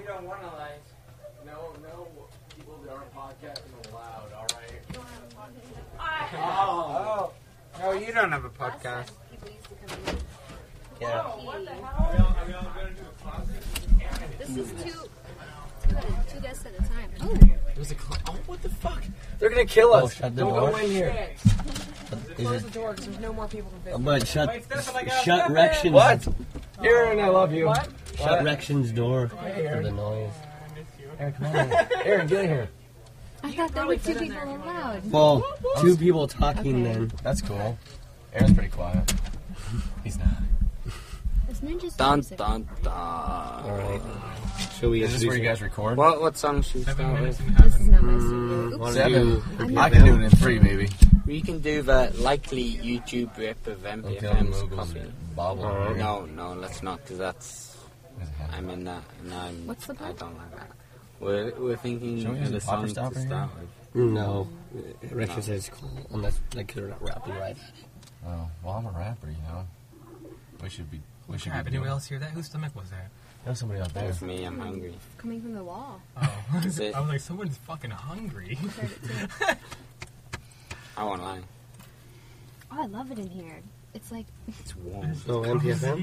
don't want to like. No people that aren't podcasting allowed. All right. Oh. No, you don't have a podcast. Yeah. What the hell? Are we all going to do a closet? This is two guests at a time. Oh. There's a oh, what the fuck? They're going to kill us. Shut the Don't door. go in here. Close the door because there's no more people to visit. But shut Rection's. What? Aaron, I love you. What? Shut Rection's door for the noise. Aaron, come on. Aaron, get in here. I thought there were two people allowed. Well, two people talking then. That's cool. Aaron's pretty quiet. He's not. It's Ninja Dun Storm. dun dun. Alright. Shall we Is this where you guys record? What song should we start with? This is not my studio. Oops. 7. I can do it in 3, baby. We can do the likely YouTube rip of MPFM's coffee. Bobble. No, let's not, because that's. I'm in that, and I'm. What's the I point? don't like that. We're thinking Should we use of a a song to popper stopper start here? with. No. Rection says it's cool. Unless they're not rapping right. Oh, well, I'm a rapper, you know. We should be. Crap, be anyone doing- else hear that? Whose stomach was that? There's somebody out there. That's me, I'm hungry. Coming from the wall. Oh. Is it? I was like, someone's fucking hungry. Heard it too. I won't lie. Oh, I love it in here. It's like It's warm. So MPFM?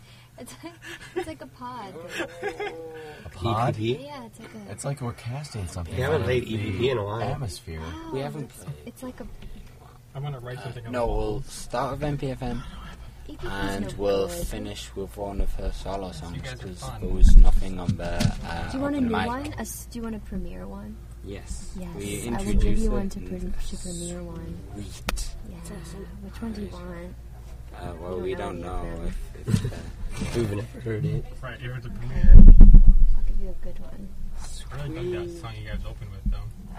it's like a pod. A pod? EPP? Yeah, it's like a. It's like we're casting something. We haven't out played of EPP the in a while. Atmosphere. We haven't played. It's like a. I want to write something on No, the wall. we'll start with MPFM. EPP 's And no we'll good. finish with one of her solo songs guys are because fun. there was nothing on the Do you want a open new mic. one? Do you want a premiere one? Yes. Yes, We I will give introduce you it one to and premiere one. sweet. Yeah. Which one do you want? Well, we don't know any of if We've never heard it. Right, if it's a premiere. I'll give you a good one. I really dug that song you guys opened with, though.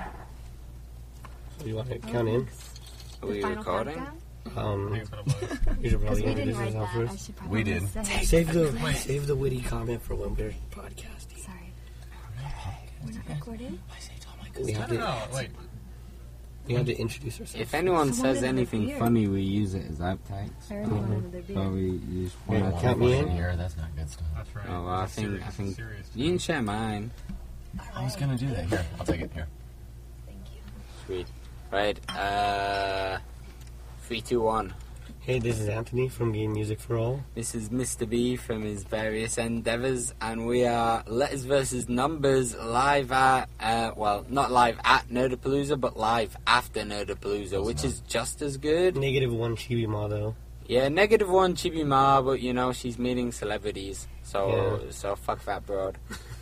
Do you want to count in? Are we recording? Countdown? I think that's what it was. You should Because probably we didn't introduce write yourself that. I first. should probably We did. say. Save the witty comment for when we're podcasting. Sorry. We're not recording? We I have don't know. to, Wait, we have to introduce ourselves. If anyone Someone says in the anything beard. funny, we use it as outtakes. I already wanted their beer. So we use We one. don't want Count me anybody in? here. That's not good stuff. that's right. Oh, well, I This is think serious, serious. you can share mine. I was gonna do that. Here, I'll take it. Here. Thank you. Sweet. Right. 3, 2, 1. Hey, this is Anthony from Game Music for All. This is Mr. B from his various endeavors, and we are Letters versus Numbers live at, well, not live at Nerdapalooza, but live after Nerdapalooza, which is just as good. -1 Chibi Ma though. Yeah, -1 Chibi Ma, but you know, she's meeting celebrities, so fuck that broad.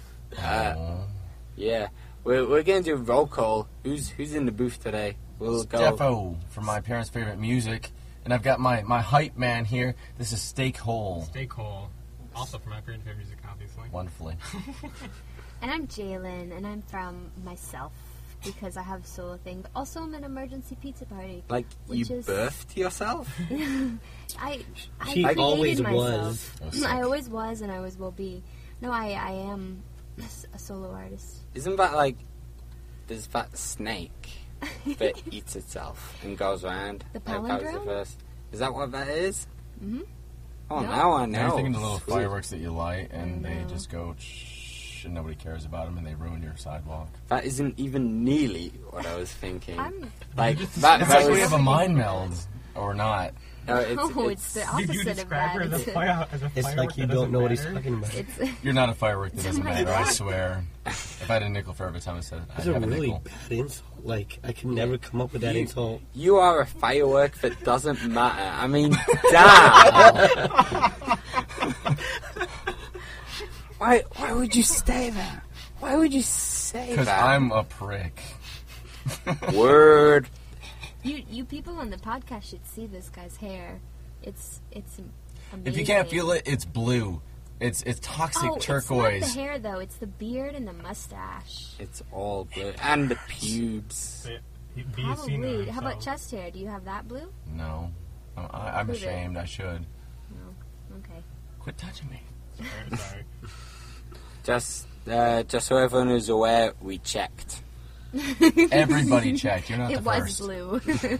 Yeah, we're going to do roll call. Who's in the booth today? We'll go. Defo from my parents' favorite music, and I've got my hype man here. This is Steak Hole. Steak Hole. Also from my favorite music, obviously. Wonderfully. And I'm Jalen, and I'm from myself because I have a solo thing. Also, I'm an emergency pizza party. Like, you Which is- birthed yourself? I She created always myself. was. That was sick. I always was, and I always will be. No, I am a solo artist. Isn't that like, there's that snake that eats itself and goes around? The Like, that was palindrome? first. Is that what that is? Mhm. Oh, No. now I Now know. you're thinking the little Sweet. fireworks that you light, and I they know. just go shh, and nobody cares about them, and they ruin your sidewalk. That isn't even nearly what I was thinking. I'm. Like, that It's like was... we have a mind meld, or not. No, Oh, it's the Did opposite you of describe her that. as a fire? It's like you don't know what he's talking about. It's You're not a firework that doesn't Oh my matter, I God. swear. If I had a nickel for every time I said it, I'd That's a have a really nickel. bad insult. Like, I could never come up with that insult. You are a firework that doesn't matter. I mean, damn! Why would you say that? Why would you say Because that? I'm a prick. Word. you people on the podcast should see this guy's hair. It's amazing. If you can't feel it, it's blue. It's toxic turquoise. It's not the hair though. It's the beard and the mustache. It's all blue. And the pubes. Probably. How about chest hair? Do you have that blue? No. I'm Prove it. ashamed. I should. No. Okay. Quit touching me. Sorry. Just so everyone is aware, we checked. Everybody checked. You're not It the was first. blue.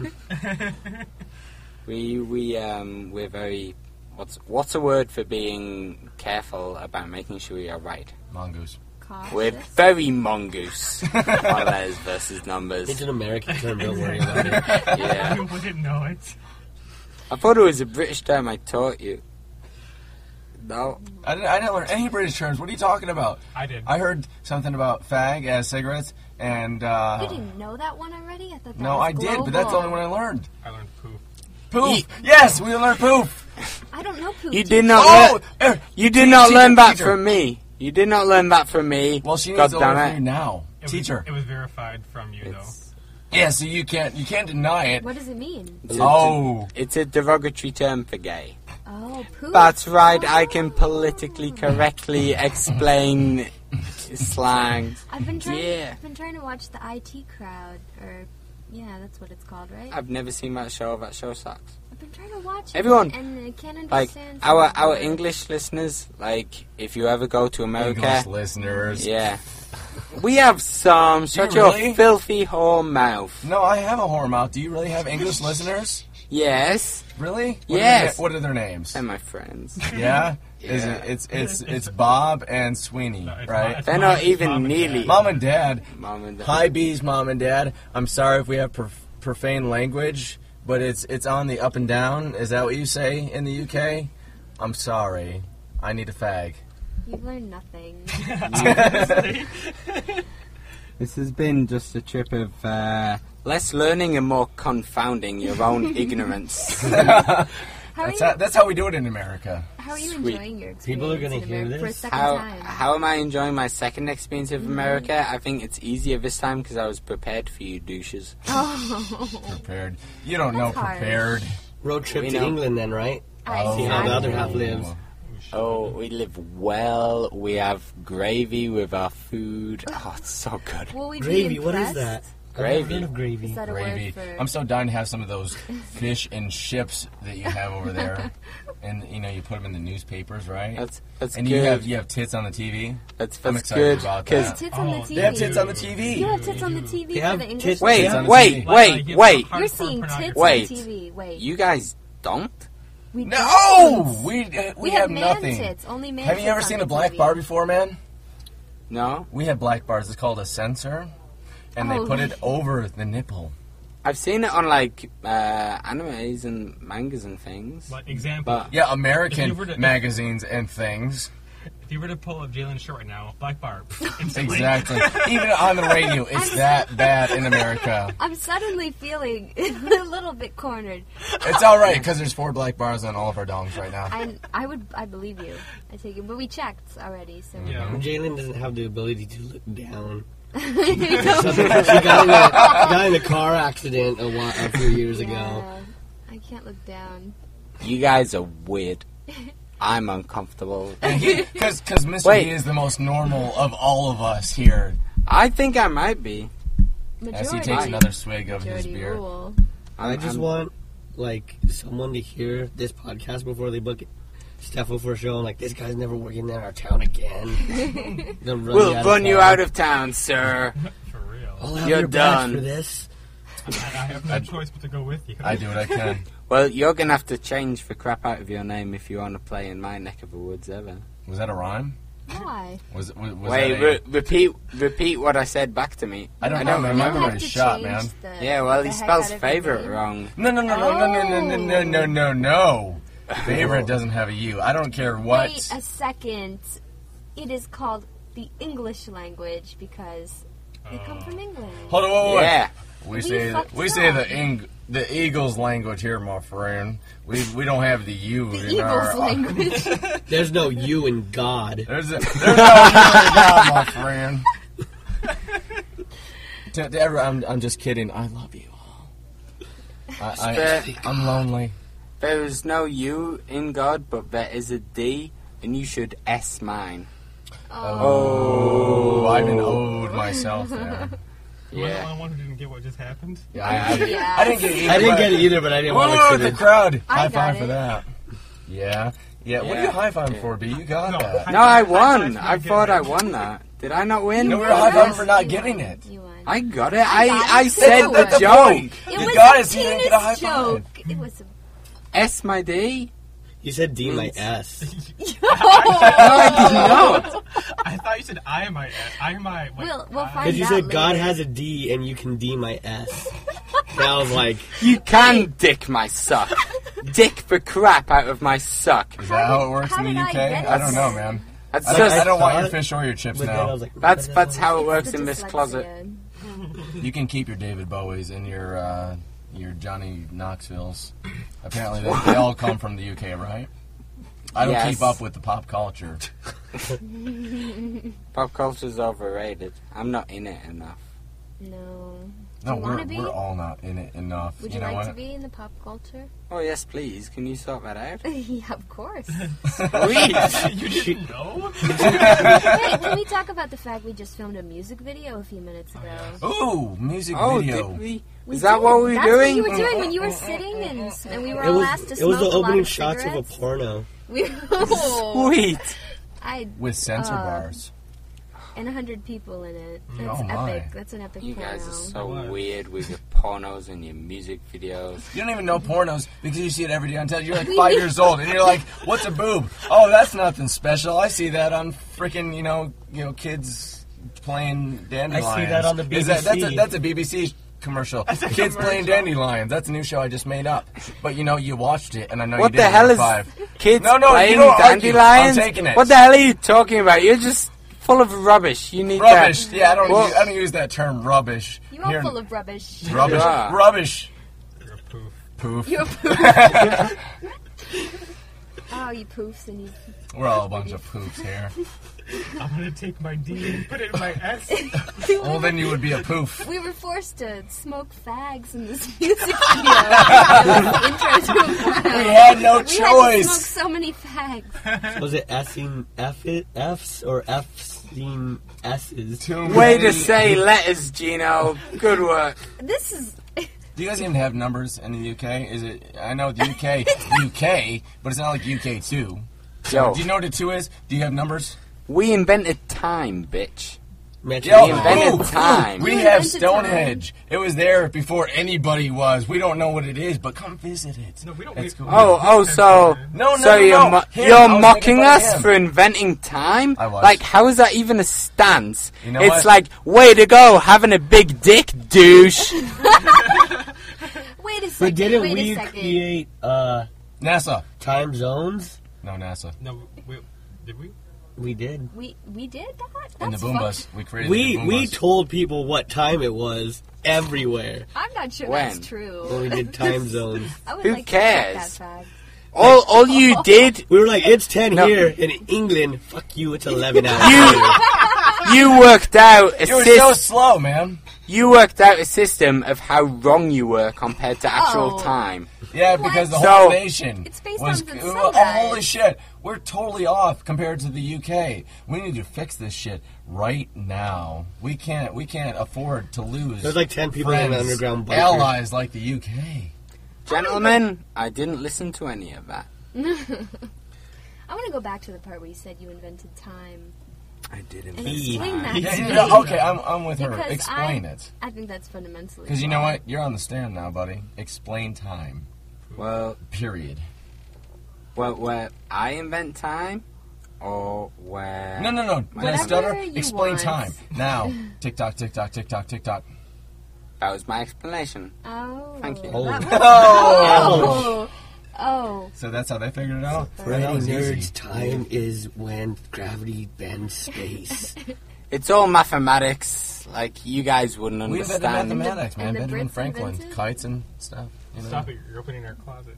We're very what's a word for being careful about making sure you're right? Mongoose. We're very mongoose on letters versus numbers. It's an American term, don't worry about it. Yeah. You wouldn't know it. I thought it was a British term I taught you. No. I didn't learn any British terms. What are you talking about? I did. I heard something about fag as cigarettes, and You didn't know that one already? I thought that no, was I did, but that's the only one I learned. I learned poof. Poof. Yes, we learned poof. I don't know poop. You did not learn. You did not learn that from me. You did not learn that from me. Well, she God needs to learn damn from you it. now. Teacher. It was verified from you, though. Yeah, so you can't deny it. What does it mean? It's a derogatory term for gay. Oh, poop. That's right. I can politically correctly explain slang. I've been trying. Yeah. I've been trying to watch the IT Crowd, or yeah, that's what it's called, right? I've never seen that show. That show sucks. I've been trying to watch it. Everyone, and I can't Like understand. our words. English listeners, like if you ever go to America, English listeners. yeah, we have some. Shut your really? filthy whore mouth. No, I have a whore mouth. Do you really have English listeners? Yes, Really? Yes. What are their names? they're my friends. Yeah. Yeah. It's Bob and Sweeney, No, it's right? it's They're not it's even mom and nearly- dad. Mom and Dad. Mom and dad. Hi, bees, Mom and Dad. I'm sorry if we have profane language, but it's on the up and down. Is that what you say in the UK? I'm sorry. I need a fag. You've learned nothing. This has been just a trip of less learning and more confounding your own ignorance. That's how we do it in America. How are you Sweet. enjoying your experience People are gonna in hear America for a this. second How time? how am I enjoying my second experience of America? I think it's easier this time because I was prepared for you douches. Oh, Prepared. You don't know That's hard. prepared. Road trip We to know. England, then, right? I See how the other half lives. Oh, we live well. We have gravy with our food. Oh, it's so good. Will we Gravy, be what is impressed? that? Gravy. I've never heard of gravy. Is that a Gravy. word for? I'm so dying to have some of those fish and chips that you have over there, and you put them in the newspapers, right? That's and good. you have tits on the TV. That's I'm excited good about because that. Tits on the TV. They have tits on the TV. You have tits on the TV They for have the English. tits- wait, Tits on the wait, TV. wait, Like, wait. You're seeing tits Wait. on the TV. Wait. You guys don't? We No, don't. we We have have man nothing. tits. Only man Have you tits ever on seen the a black TV. bar before, man? No. We have black bars. It's called a sensor, and they Oh. put it over the nipple. I've seen it on like animes and mangas and things. But example, But Yeah, If American you were to- magazines and things. if you were to pull up Jalen's shirt right now, black bar, instantly. Exactly. Even on the radio, it's that bad in America. I'm suddenly feeling a little bit cornered. It's all right because there's 4 black bars on all of our dongs right now. I believe you. I take it, but we checked already, so. Yeah. Jalen doesn't have the ability to look down. You know? She got in a car accident a few years ago. Yeah, I can't look down. you guys are weird. I'm uncomfortable. Because Mr. Wait. B is the most normal of all of us here. I think I might be. As he Majority. takes another swig of his Majority beer. rule. I just I'm- want, like, someone to hear this podcast before they book Steffo for a show and, like, this guy's never working in our town again. They'll run We'll me out run you town. out of town, sir. For real. I'll have You're your badge done. for this. I have no choice but to go with you. I do what I can. Well, you're gonna have to change the crap out of your name if you want to play in my neck of the woods ever. Was that a rhyme? Why? Was Wait, that repeat what I said back to me. I don't I know. don't My You don't memory have is to shot, change man. the- Yeah, well, the he heck spells out of your favorite name. wrong. No. Favorite doesn't have a U. I don't care what. Wait a second. It is called the English language because they come from England. Hold on, wait. Yeah. We We say fucked we it say up. the Eagles language here, my friend. We don't have the U The in Eagles our. language. There's no you in God. There's no God, my friend. To everyone, I'm just kidding. I love you all. I'm lonely. There is no U in God, but there is a D, and you should S mine. Oh, I've been owed myself there. You were the Yeah. only one who didn't get what just happened. Yeah, I didn't get it either. I didn't but- get it either, but I didn't want to Whoa, look the at it. crowd. I High got five for it. that. Yeah. What are Yeah. you high fiving for, B? You got No, that. No, I High won. five for I not thought I getting it. won that. Did I not win? No, we were high fiving for not You getting won. it. You won. I got it. I got I it said too. the That's the joke. point. It You was got a it, so you didn't get a high penis five. joke. It was a S my D. You said D my S. I thought you said I am my S. I am my. Like, We'll find Because you out said God later. has a D and you can D my S. And I was like, You can dick my suck. Dick the crap out of my suck. Is that how it works how in the did I UK? get I don't it? know, man. That's I just don't want your thought- fish or your chips but then I now. was like, that's how it works The in this dyslexia. closet. You can keep your David Bowies and your Johnny Knoxvilles. Apparently, they all come from the UK, right? I don't Yes. keep up with the pop culture. Pop culture's overrated. I'm not in it enough. No. No, you wanna be? we're all not in it enough. Would you you know like what? to be in the pop culture? Oh yes, please. Can you sort that out? Yeah, of course. you didn't know? Hey, can we talk about the fact we just filmed a music video a few minutes ago? Ooh, music Oh, video. did we? We Is that did. what we were That's doing? what you were doing when you were sitting and we were it all was, asked to it smoke was the a lot opening of shots of a cigarettes. porno. Sweet. With censor bars. And 100 people in it. That's Oh, my. epic. That's an epic You porno. guys are so What? weird with your pornos and your music videos. You don't even know pornos because you see it every day on television. You're like 5 years old and you're like, "What's a boob? Oh, that's nothing special. I see that on freaking you know kids playing dandelions. I see that on the Is that- BBC. that's a BBC commercial. Kids playing dandelions. That's a new show I just made up. But you know, you watched it, and I know What you did. the hell when is you were 5. kids No, you playing don't argue. dandelions? I'm taking it. What the hell are you talking about? You're just full of rubbish. You need Rubbish. that. Yeah, I don't. Well- I don't use that term. Rubbish. You are Here- full of rubbish. rubbish. Yeah. Rubbish. You're a poof. Poof. You're Oh, you poofs and you... We're all a bunch of poofs here. I'm gonna take my D and put it in my S. Well, then you would be a poof. We were forced to smoke fags in this music video. It was the intro to a porno. We had no We had to smoke choice. so many fags. Was it F's or F's-ing S's? Too Way many. to say letters, Gino. Good work. This is... Do you guys even have numbers in the UK? Is it? I know the UK, UK, but it's not like UK 2. Yo, Do you know what a 2 is? Do you have numbers? we invented time, bitch. Match Yo, We invented time. We You have invented Stonehenge. It was there before anybody was. We don't know what it is, but come visit it. No, we don't. It's cool. So No, so you're no. Him, you're I was mocking making fun of us him. for inventing time? I was. Like, how is that even a stance? You know it's what? like, way to go, having a big dick, douche. Wait a But second. didn't wait we a second. create NASA. time zones? No, NASA. No, did we? We did. We did that? And the That's Boombas. We created We the we Boombas. told people what time it was everywhere I'm not sure When? that's true. when we did time zones. I would Who like to check cares? that fact. all you did, We were like, it's 10 No. here in England. Fuck you, it's 11 out here. you worked out a You were so system. slow, man. You worked out a system of how wrong you were compared to actual Oh. time. Yeah, because the So- whole nation It's based was. on the oh, sunrise. holy shit. We're totally off compared to the UK. We need to fix this shit right now. We can't afford to lose. There's like 10 people in an friends, underground bunker. allies like the UK. Gentlemen, I didn't listen to any of that. I want to go back to the part where you said you invented time. I didn't. And explain that Yeah, to me. yeah, okay, I'm with her. Because Explain it. I think that's fundamentally Because you know wrong. what? You're on the stand now, buddy. Explain time. Well, Period. where I invent time, or where? No. My Don't stutter. Whatever you Explain want. time. Now. Tick tock, tick tock, tick tock, tick tock. That was my explanation. Oh. Thank you. Oh. That was- Oh! Oh. So that's how they figured it out? For That any was nerds, easy. time is when gravity bends space. It's all mathematics. Like, you guys wouldn't We invented understand. mathematics, man. and the Benjamin Brits Franklin. invented- Kites and stuff. You know? Stop it! You're opening our closet.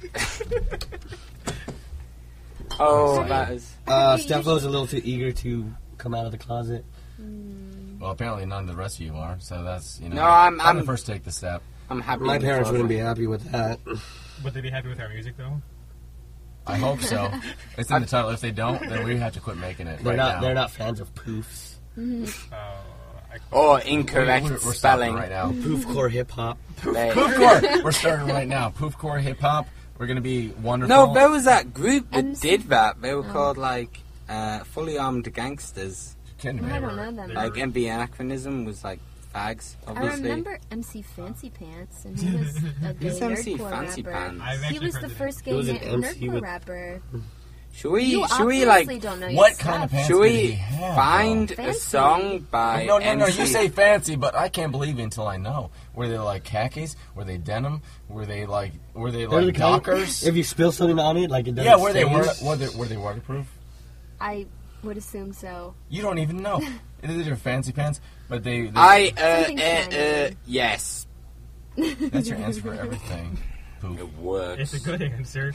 Oh, that is. Stefo's a little too eager to come out of the closet. Well, apparently none of the rest of you are, so that's, you know. No, I'm- the first to take the step. I'm happy. My in the parents wouldn't closet. be happy with that. Would they be happy with our music though? I hope so. It's in the title. If they don't, then we have to quit making it They're right not. now. They're not fans of poofs. Or incorrect We're stopping spelling. right now. Poofcore hip hop. They- Poofcore. We're starting right now. Poofcore hip hop. We're gonna be wonderful. No, there was that group that MC. did that. They were called, like, fully armed gangsters. Kidding me. I don't know them. Like, MB Anachronism was, like, fags, I obviously. remember MC Fancy Pants, and he was a gay Who's MC nerdcore Fancy rapper. Pants? I've He actually was heard the the first He was gay an MC nerdcore with- rapper. Should we You like obviously don't know your What stuff. kind of pants should did he we have, find though? a Fancy. song by No, MC? you say fancy, but I can't believe you until I know. Were they like khakis? Were they denim? Were they like They're the kind- Dockers? If you spill something on it, like it doesn't Yeah, were they stain. were they waterproof? I would assume so. You don't even know. These are fancy pants, but they Something shiny. Yes. that's your answer for everything. Poop. It works. It's a good answer.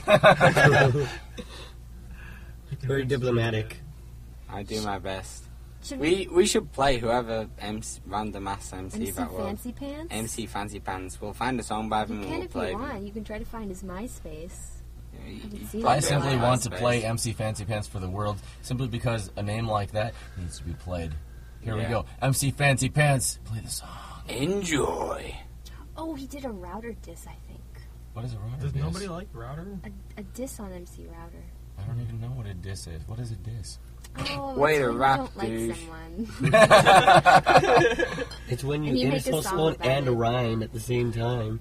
Very diplomatic. I do my best. Should We should play whoever random ass MC MC that was. Fancy Pants? MC Fancy Pants. We'll find a song by You them and can we'll if you play want. You can try to find his MySpace. them. can see I it. simply Yeah, want to MySpace. play MC Fancy Pants for the world, simply because a name like that needs to be played. Here we Yeah. go. MC Fancy Pants. Play the song. Enjoy. Oh, he did a Router diss, I think. What is a router Does diss? nobody like Router? A diss on MC Router. I don't even know what a diss is. What is a diss? Oh, Way it's to when you rap, don't like douche. someone. It's when And you you make a insult song someone about and it. rhyme at the same time.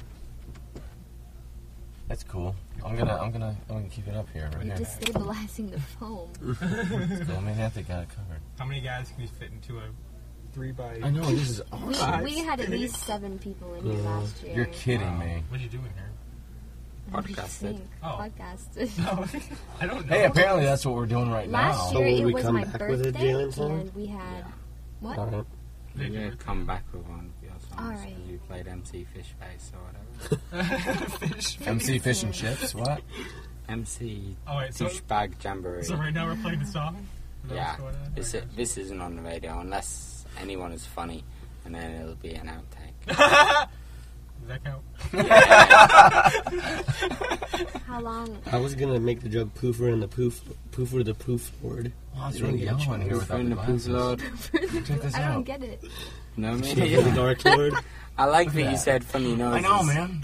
That's cool. I'm gonna keep it up here. Right You're here. destabilizing the foam. Let's go. Me and Anthony got it covered. How many guys can you fit into a 3x? I know this is We, awesome. we had at least 7 people in here last year. You're kidding me. What are you doing here? What do you Podcasted. think? Oh. Podcasted. No, I don't know. Hey, apparently that's what we're doing right Last now. So year will it we was come my back with a birthday, Jalen song? and we had what? Alright. We're gonna come back with one of your songs. Alright. 'Cause you played MC Fishface or whatever. MC Fish and Chips. What? MC Oh wait, so Douchebag Jamboree. so right now we're playing the song. Is that Yeah, what's going on? this isn't on the radio unless anyone is funny, and then it'll be an outtake. Does that count? How long? I was gonna make the joke Poofer and the Poofer the Poof Lord. Wow, it's really yellow in here Who's without in the the Poof glasses. Lord? Check this I don't out. get it. No me. The Dark Lord. I like that Yeah. you said funny noises. I know, man.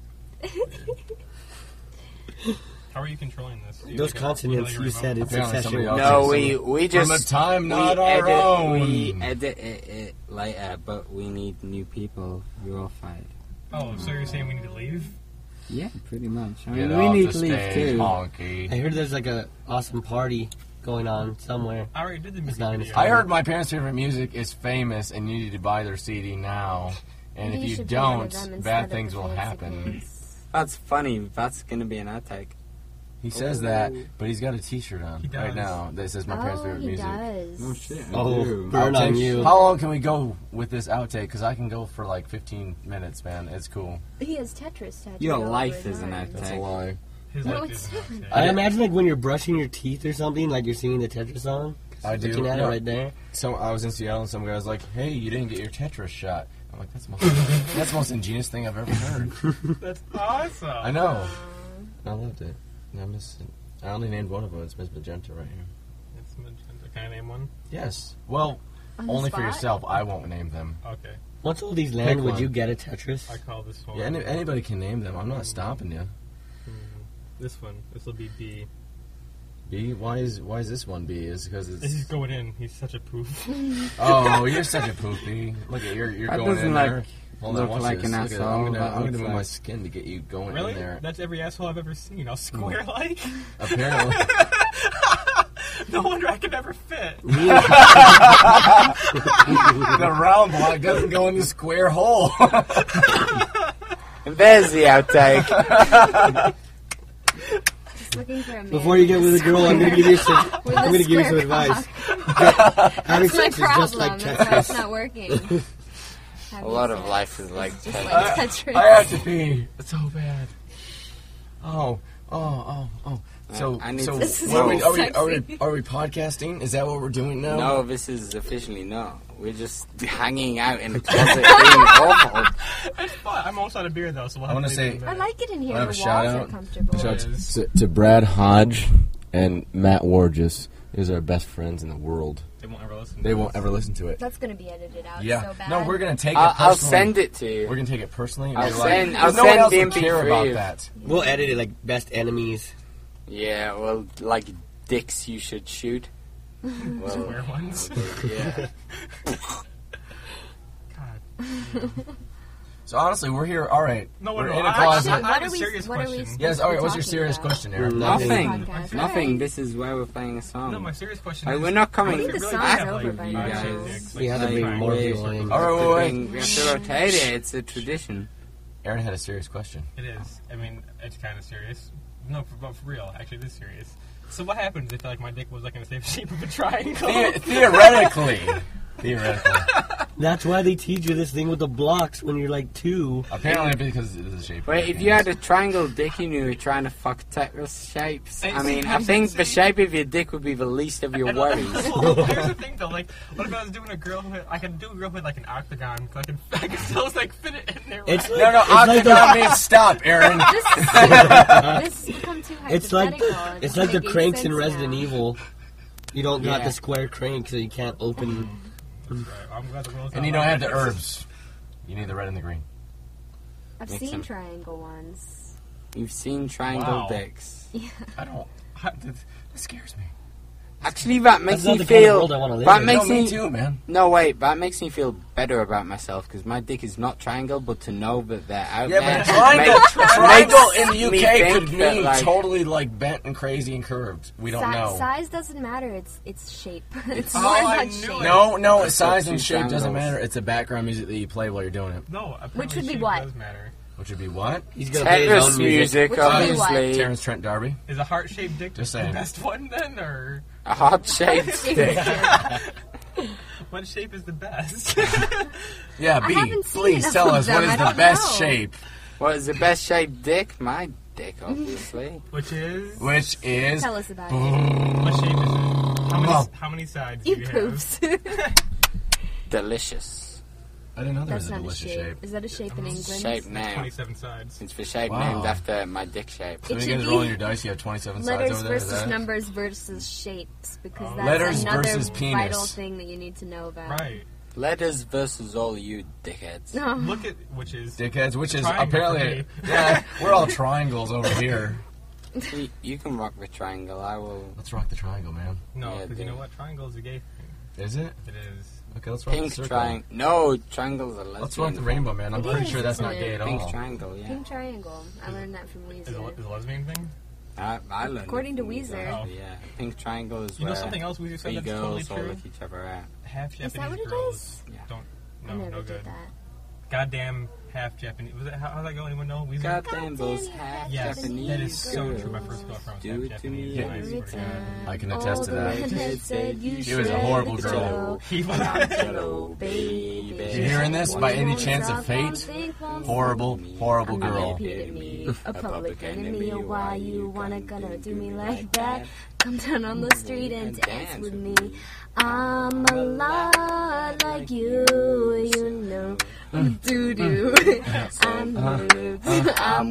How are you controlling this? Do you Those like consonants a you said in Apparently succession. somebody else No, is. we just From a time not we our own. We edit it later, but we need new people. You're all fired. Oh, so you're saying we need to leave? Yeah, pretty much. I Get mean, we off need the to leave stage, too. honky. I heard there's like a awesome party going on somewhere. I already did the music not in video. I heard my parents' favorite music is famous, and you need to buy their CD now. And Maybe if you should be one of don't, them instead bad of things the will Fancy happen. Pants. That's funny. That's gonna be an outtake. He says that, but he's got a T-shirt on He right does. now that says my parents' Oh, favorite he music. does. shit! Oh, burn on Outtake. you. How long can we go with this outtake? Because I can go for like 15 minutes, man. It's cool. He has Tetris tattooed. Your all over life his is an arm. outtake. That's a lie. His No, life it's is not. an outtake. I imagine like when you're brushing your teeth or something, like you're singing the Tetris song. I do. Looking at Yeah. it right there. So I was in Seattle, and some guy was like, "Hey, you didn't get your Tetris shot." I'm like, "That's the most, that's the most ingenious thing I've ever heard." That's awesome. I know. I loved it. I only named one of them. It's Miss Magenta right here. It's magenta. Can I name one? Yes. Well, On the only for spot? yourself. I won't name them. Okay. Once all these land, would one. you get a Tetris? I call this one. Yeah, anybody can name them. I'm not stopping you. This one. This will be B. B. Why is this one B? Is because He's it's. going in. He's such a poof. Oh, you're such a poopy. Look at you're That going doesn't in like there. Hold look watch like this. an Look at it. asshole, I'm that gonna looks move my like- skin to get you going Really? in there. That's every asshole I've ever seen. I'll square like. Apparently. No wonder I can never fit. The round block doesn't go in the square hole. And there's the outtake. Just looking for a man. Before you get with a girl, I'm gonna give you some. With I'm a gonna give you some square advice. cock. Having That's my sex is just problem. like That's why it's Tetris. not working. A lot of life is like just Tetris. like Tetris. I have to pee. It's so bad. Oh. So, I need so to- This is are we sexy. podcasting? Is that what we're doing now? No, this is officially no. We're just hanging out in a closet being awful. It's fun. I'm almost out of beer though, so we'll I have wanna to say- leave it I there. like it in here. I have The a shout walls are out. comfortable. Shout It is. to Brad Hodge and Matt Wargis. Is our best friends in the world. They won't ever listen. They won't ever listen to it. That's gonna be edited out. Yeah. So bad. No, we're gonna take it. I'll personally. send it to you. We're gonna take it personally. And I'll be send- like, I'll no one send else the would care MP3. about that. We'll edit it like best enemies. Yeah, well, like dicks you should shoot. Well, Square ones. yeah. God, So honestly, we're here. All right. No, we're no, in a I closet. actually- I have a What are we- serious what are we question. supposed Yes. to All be right. What's your talking serious about? question, Aaron? Nothing. Podcast. Nothing. This is why we're playing a song. No, my serious question Like, is... we're not coming I think the really song's have, over like, by now. five-shaped dicks, We have to like, bring more triangles. people in. All right, wait. We have to rotate it. It's a tradition. Aaron had a serious question. It is. I mean, it's kind of serious. No, but for real. Actually, it is serious. So what happens if like my dick was like in the same shape of a triangle? Theoretically. That's why they teach you this thing with the blocks when you're like 2. Apparently, because it is a shape. Wait, if you had a triangle dick and you were trying to fuck Tetris shapes, I mean, I I'm think the saying- shape of your dick would be the least of your worries. Well, here's the thing though, like, what if I was doing a girl who I could do a girl with like an octagon, because I could still like fit it in there. It's right? No, octagon means stop, Aaron. This has become too It's like hypothetical. it's like the making cranks in sense Resident now. Evil. You don't got Yeah. the square crank, so you can't open. Right, I'm glad the world's And not you don't like have the this. herbs. You need the red and the green. I've Makes seen sense. triangle ones. You've seen triangle Wow. dicks. I don't. This scares me. Actually, that makes That's not me the kind of feel. world I want to live That in. makes No, me me. too, man. No, wait, that makes me feel better about myself because my dick is not triangle, but to know that they're out Yeah, there. but triangle in the me UK think could that, mean like- totally like bent and crazy and curved. We don't know. Size doesn't matter. It's shape. It's Oh, more I about knew shape. it. No, size two and shape doesn't triangles. matter. It's a background music that you play while you're doing it. No, Which would be shape what? does matter. Which would be what? He's gonna play his Tetris own music. music, Which would be obviously. Terrence Trent D'Arby. Is a heart-shaped dick Just the saying. best one then, or A heart-shaped dick. what shape is the best? Yeah, I B. haven't seen Please enough tell of us what them. is I the don't best know. shape. What is the best shaped dick? My dick, obviously. Which is Which is Tell us about it. what shape is it? How many sides do You you poops. Delicious. I didn't know there That's was a not a delicious shape. shape. Is that a shape in England? Shape have? name. 27 sides. It's the shape Wow. named after my dick shape. So It you should guys be rolling your dice, you have 27 sides Letters over there. Is versus that it? numbers versus shapes, because that's Letters another versus penis. vital thing that you need to know about. Right. Letters versus all you dickheads. No. Look at which is Dickheads, which is Triangle apparently. for me. Yeah, we're all triangles over here. You can rock the triangle. I will. Let's rock the triangle, man. no, Yeah, because you dude. know what? Triangle is a gay thing. Is it? It is. Okay, let's rock Pink the circle. triangle. No, triangles are lesbian. Let's rock the rainbow, man. I'm It pretty is, sure that's isn't not it? gay at Pink all. triangle, yeah. Pink triangle. I learned that from Is Weezer. it a lesbian thing? I learned According it to from Weezer. Oh. Yeah, pink triangle is You know where something else Weezer said three that's totally girls all true? look each other out. Half Is Japanese that what it girls is? Yeah. don't. I No, never no did good. that. Goddamn half Japanese. Was it? How's that go? Anyone know? Weezer? Goddamn those half Yes, Japanese that is so girls. true. My first girlfriend was Do half it to Japanese. me and I Every swear to God. time. I can attest to All the that. redheads said you She was a should horrible be girl. Joe. He was. Jello, baby. You hearing this by any chance of fate? Horrible, horrible I'm not girl. epitome, a public enemy. Why you gonna do me like that? Come down on the street and dance with me. I'm a lot like you know. Do do. I'm moved. I'm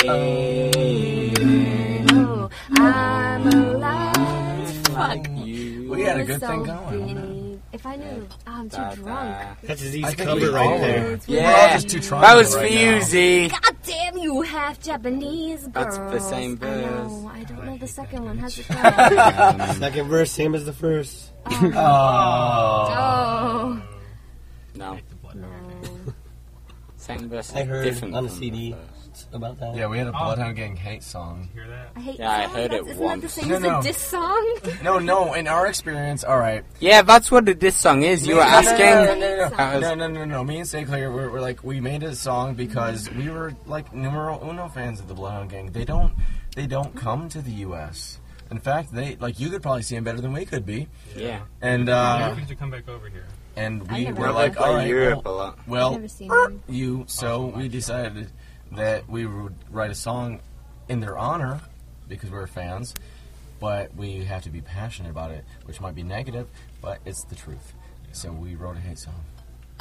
waiting. Oh, I'm alive. Fuck You. We had a good so thing going. big. If I knew, I'm too drunk. That's I Z's think cover we right all there. are. Yeah. We're all just too trying That was right for you, now. Z. God damn you, half Japanese girls. That's the same I know. verse. I don't know the second one. How's it go? Second verse, same as the first. Oh. Oh. No. No. Second verse is I heard different on the from CD. first. About that. Yeah, we had a Bloodhound Gang hate song. Hear that? I hate Yeah, I songs. heard it Isn't that the once. same No, as no. a diss song? No, in our experience, alright. Yeah, that's what the diss song is. You were asking. No. Me and Stay Clear, we're like, we made a song because we were like numero uno fans of the Bloodhound Gang. They don't come to the U.S. In fact, you could probably see them better than we could be. Yeah. And You should come back over here. and I we never were heard like, that. all right, Europe a lot. I've well, never seen them. we decided that we would write a song in their honor because we're fans, but we have to be passionate about it, which might be negative, but it's the truth. So we wrote a hate song.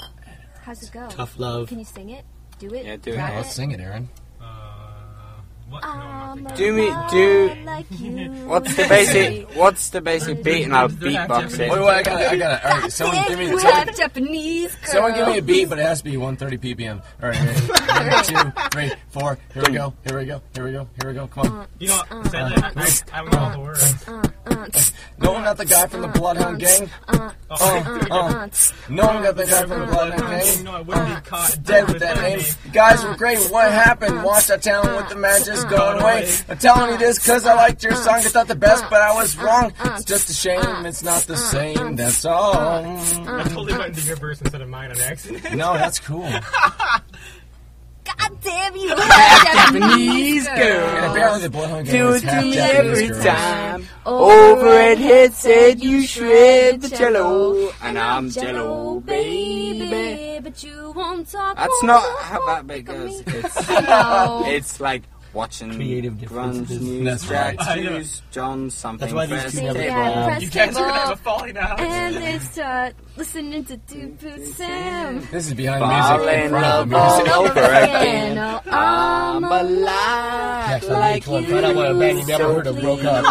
How's it go? Tough love. Can you sing it? Do it? Yeah, do it. Rap Yeah, let's sing it, Aaron. What? No, I'm not Do me, like you. What's the basic beat, and I'll beatbox it. Wait, I got it. All right, someone give me. We have Japanese girls. Someone give me a beat, but it has to be 130 ppm. All right, 1, 2, 3, 4. Here we go. Come on. You know what? Say that. I don't know all the words. No one got the guy from the Bloodhound Gang. No one got the guy from the Bloodhound Gang. You know I wouldn't be caught Dead with that name. You guys were great. What happened? Watch that talent with the man just going away. I'm telling you this because I liked your song. I thought the best, but I was wrong. It's just a shame. It's not the same. That's all. I totally went into your verse instead of mine on accident. No, that's cool. God damn you, Japanese girl. And apparently the Bloodhound Gang was half Japanese every girls. time. Overhead headset, you shred the cello, and I'm jello, baby. But you won't talk. That's not how that bit goes. It's like watching Creative Grunge differences. News, That's Jack right. News, John something. That's why these two never Yeah, bond. You guys are gonna have a falling out. And they start listening to Dude Boot Sam. This is behind Fall music. in In front of love music. all over again. again. Oh, I'm I'm alive Next like one, you. find out what a band you never heard of broke up.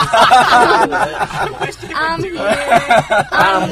I'm here. I'm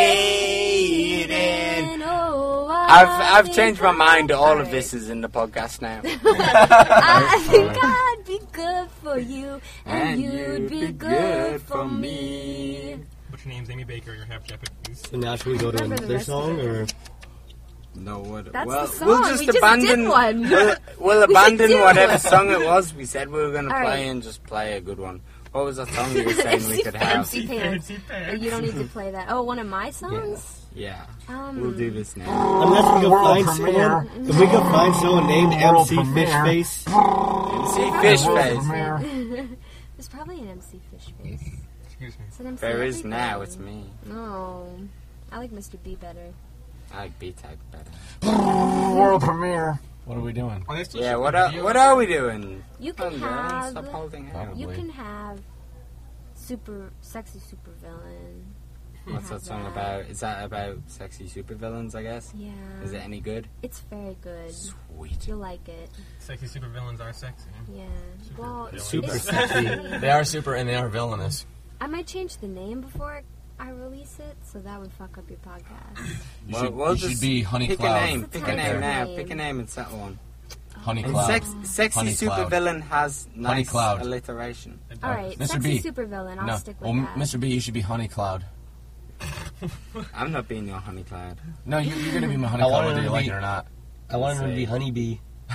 waiting. Oh, I've changed my mind. All of this is in the podcast now. I think I'd be good for you, and you'd be good for me. What's your name's Amy Baker? You're half Japanese. So now should we go to another song, or No, what? That's well, the song. we'll just We just abandon. did one. We'll We abandon should do whatever one. song it was. We said we were going to All play right. and just play a good one. What was that song you were saying we could have? Fancy pants. Fancy Oh, pants. you don't need to play that. Oh, one of my songs? Yeah, Um, we'll do this now. unless we can find someone, if we can find someone named MC Fishface, See, fish face. There's probably an MC Fishface. Excuse me. It's an MC There is everything. now. It's me. No. I like Mr. B better. I like B-Tag better. World premiere. What are we doing? Oh, they still Yeah. shoot What the are video. we doing? You Come can on, girl, have... stop holding out. You can have sexy supervillain. What's that song about? Is that about sexy supervillains? I guess. Yeah. Is it any good? It's very good. Sweet. You'll like it. Sexy supervillains are sexy. Yeah. Super Well, villain. Super it's sexy. They are super and they are villainous. I might change the name before I release it, so that would fuck up your podcast. We'll You just should be Honey pick Cloud. a name. Pick a right name there. now. Name. Pick a name and settle one. Honey And Cloud. sexy Honey Cloud. supervillain has nice Cloud. alliteration. All right, Mr. sexy B. supervillain. I'll No, stick with well, that. Mr. B, you should be Honey Cloud. I'm not being your honey cloud. No, you're gonna be my Honey I Cloud want whether him you to like be- it or not. I want him to be Honeybee.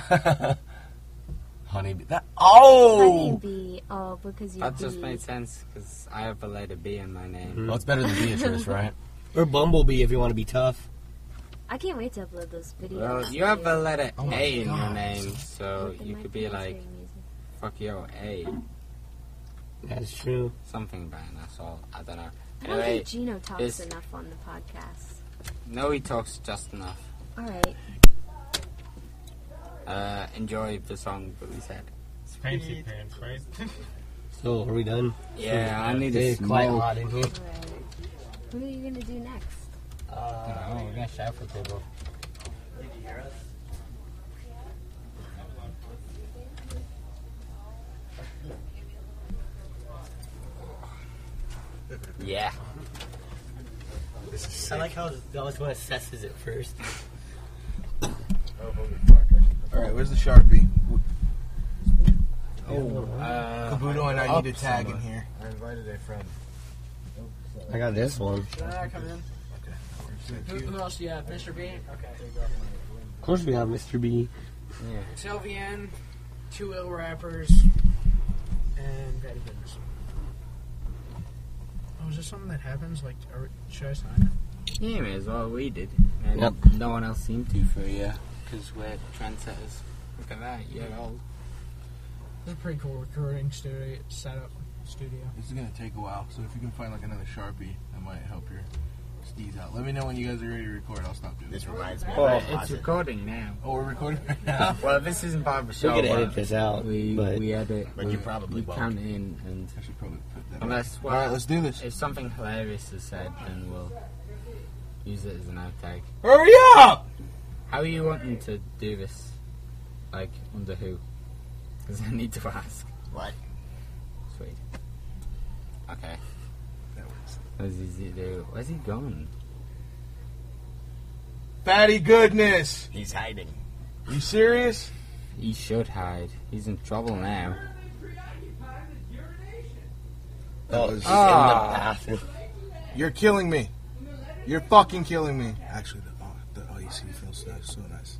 Honey Bee. Oh! Honeybee. Oh, because you. That just made sense because I have the letter B in my name. Well, it's better than Beatrice, right? Or Bumblebee if you want to be tough. I can't wait to upload those videos. Well, you have the letter Oh my A in your God. name, so With you my could be like, fancy music. fuck yo, A. That's true. Something bad, that's all. I don't know. I don't Anyway, think Gino talks this- enough on the podcast. no, he talks just enough. All right. Enjoy the song that we said. It's fancy pants, right? So, are we done? Yeah, I need to It's quite smoke. hot in here. All right. Who are you gonna do next? Oh, we got shower table. Yeah. I like how they always want to assesses it first. Alright, where's the Sharpie? Kabuto and I need a tag in here. I invited a friend. I got this one. Come in. Who else do you have? Mr. B? Okay. Of course we have Mr. B. Sylvian, 2 ill rappers, and Patty Goodness. Oh, is this something that happens? Like, should I sign it? Yeah, may as well. We did. And Yep. no one else seemed to for a year because we're trendsetters. Look at that. You're old. It's a pretty cool recording studio setup. Studio. This is gonna take a while, so if you can find like another Sharpie, that might help your steez out. Let me know when you guys are ready to record. I'll stop doing this. This reminds me Well, of it's recording now. Oh, we're recording right now. Well, this isn't part of the We show. could but edit this out, We but edit. But you probably we won't. count in, and I should probably put that. unless All right, let's do this. if something hilarious is said, then we'll use it as an outtake. Hurry up! How are you wanting to do this? Like under who? Because I need to ask. What? Sweet. Okay. That works. What does he do? Where's he gone? Fatty goodness. He's hiding. You serious? He should hide. He's in trouble now. Oh, was- he's in the bathroom. You're killing me. You're fucking killing me. Actually, the IEC feels so nice.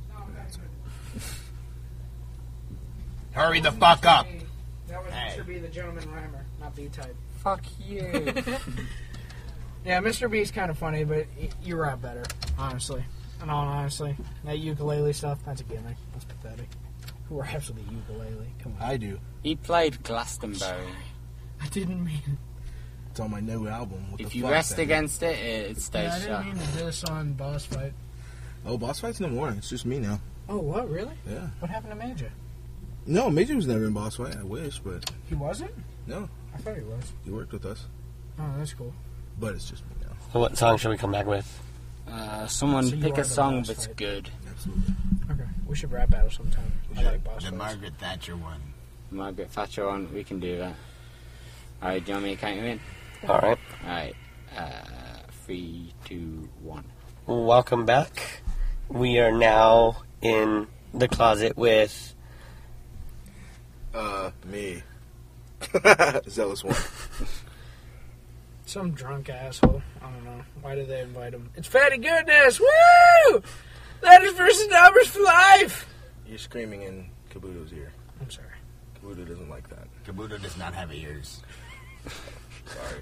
Hurry the fuck up. That was Hey. Mr. B, the gentleman rhymer, not B-type. Fuck you. Yeah, Mr. B's kind of funny, but you rap better, honestly. In all honesty, that ukulele stuff, that's a gimmick. That's pathetic. Who raps with a ukulele? Come on. I do. He played Glastonbury. I didn't mean it. It's on my new album. What If the you fuck, rest Fatty? against it, it stays Yeah, I didn't shut. mean to do this on Boss Fight. Oh, Boss Fight's in the morning. It's just me now. Oh, what? Really? Yeah. What happened to Major? No, Major was never in Boss Fight. I wish, but He wasn't? no, I thought he was. he worked with us. Oh, that's cool. But it's just me now. So what song should we come back with? Someone So you pick are a the song boss that's fight. good. Absolutely. Okay, we should rap battle sometime. I like Boss The Fights. Margaret Thatcher one. Margaret Thatcher on, we can do that. Alright, do you want me to count you in? All right. Alright, 3, 2, 1. Welcome back. We are now in the closet with Me. Zealous one. Some drunk asshole. I don't know. Why did they invite him? It's Fatty Goodness! Woo! Letters versus numbers for life! You're screaming in Kabuto's ear. I'm sorry. Kabuto doesn't like that. Kabuto does not have ears. Sorry.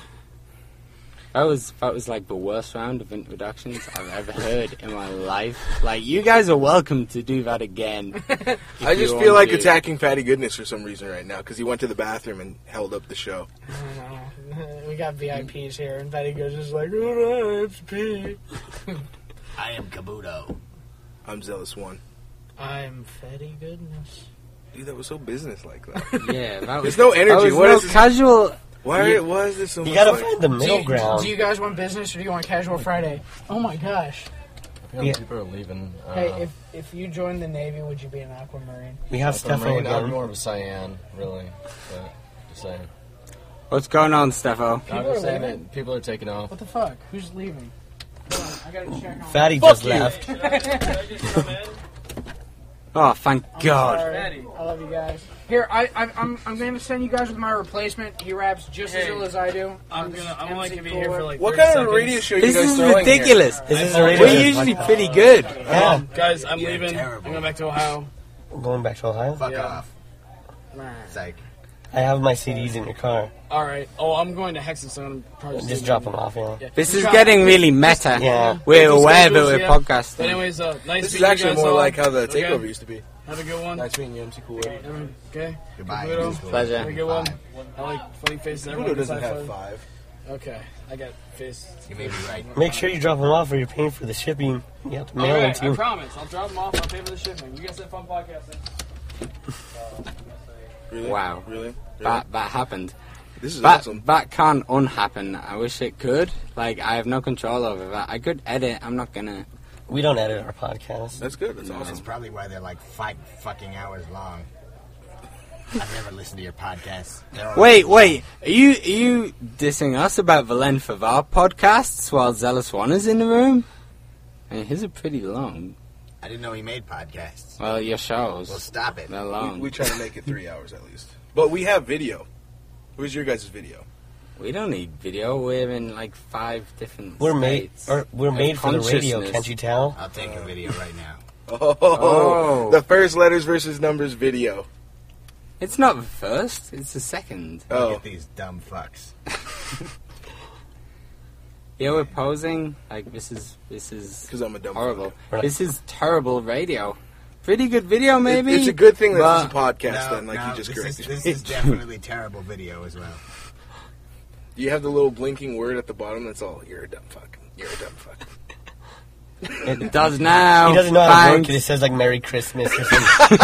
That was like the worst round of introductions I've ever heard in my life. Like, you guys are welcome to do that again. I just feel like attacking Fatty Goodness for some reason right now because he went to the bathroom and held up the show. I don't know. We got VIPs here, and Fatty Goodness is like, oh, I have to pee. I am Kabuto. I'm Zealous one. I'm Fatty Goodness. Dude, that was so business-like that. Yeah, that was... There's no energy. That was What no is this? casual... Why is this so much? you gotta fun? find the middle ground. Do you guys want business or do you want casual Friday? Oh my gosh. Yeah. People are leaving. Hey, if you joined the Navy, would you be an aquamarine? We have Stefan I'm again. more of a cyan, really. But just saying. What's going on, Steffo? I'm People just are saying leaving? that people are taking off. What the fuck? Who's leaving? Hold on, I gotta check on Fatty Fuck just you. left. Oh, thank God. Sorry. I love you guys. Here, I'm going to send you guys with my replacement. He raps just as ill as I do. I'm only gonna be here for like What 30 kind seconds. of radio show are you This guys is throwing ridiculous. This is a radio We're show. usually pretty good. Yeah. Guys, I'm You're leaving. terrible. I'm going back to Ohio. I'm going back to Ohio. Fuck Yeah. off. Psych. I have my CDs in your car. All right. Oh, I'm going to Hexen, so I'm probably Just drop them off, yeah. This is getting really meta. Yeah. We're Just aware that schedules, we're yeah. podcasting. But anyways, nice This meeting is you actually guys more all. like how the Okay. takeover used to be. Have a good one. Nice meeting you, MC Cooler. Okay. Goodbye. Kabuto. MC Cooler. Pleasure. Have a good one. I like funny faces. Kabuto Everyone doesn't gets have high 5. five. Okay. I got face. You may be right. Make sure you drop them off or you're paying for the shipping. You have to mail them Alright, to I you. promise. I'll drop them off. I'll pay for the shipping. You guys have fun podcasting. Really? Wow. Really? That happened. This is That awesome. that can't unhappen. I wish it could. Like, I have no control over that. I could edit. I'm not gonna. We don't edit our podcast. That's good. That's That's awesome. probably why they're like 5 fucking hours long. I've never listened to your podcasts. They're all- Wait. Are you dissing us about the length of our podcasts while Zealous One is in the room? I mean, his are pretty long. I didn't know he made podcasts. Well, your shows. Well, stop it. They're long. We try to make it 3 hours at least. But we have video. Where's your guys' video? We don't need video. We're in like 5 different We're made, states or we're of made for the radio. consciousness. Can't you tell? I'll take a video right now. Oh. The first letters versus numbers video. It's not the first. It's the second. Look Oh. at these dumb fucks. Yeah, we're posing. Like, this is Because I'm a dumb horrible. Right. This is terrible radio. Pretty good video, maybe. It's a good thing that this is a but- podcast then, like no, you just this corrected. This is definitely terrible video as well. You have the little blinking word at the bottom that's all, you're a dumb fuck. You're a dumb fuck. It does now. He doesn't know how to work Thanks. it. It says like Merry Christmas or something.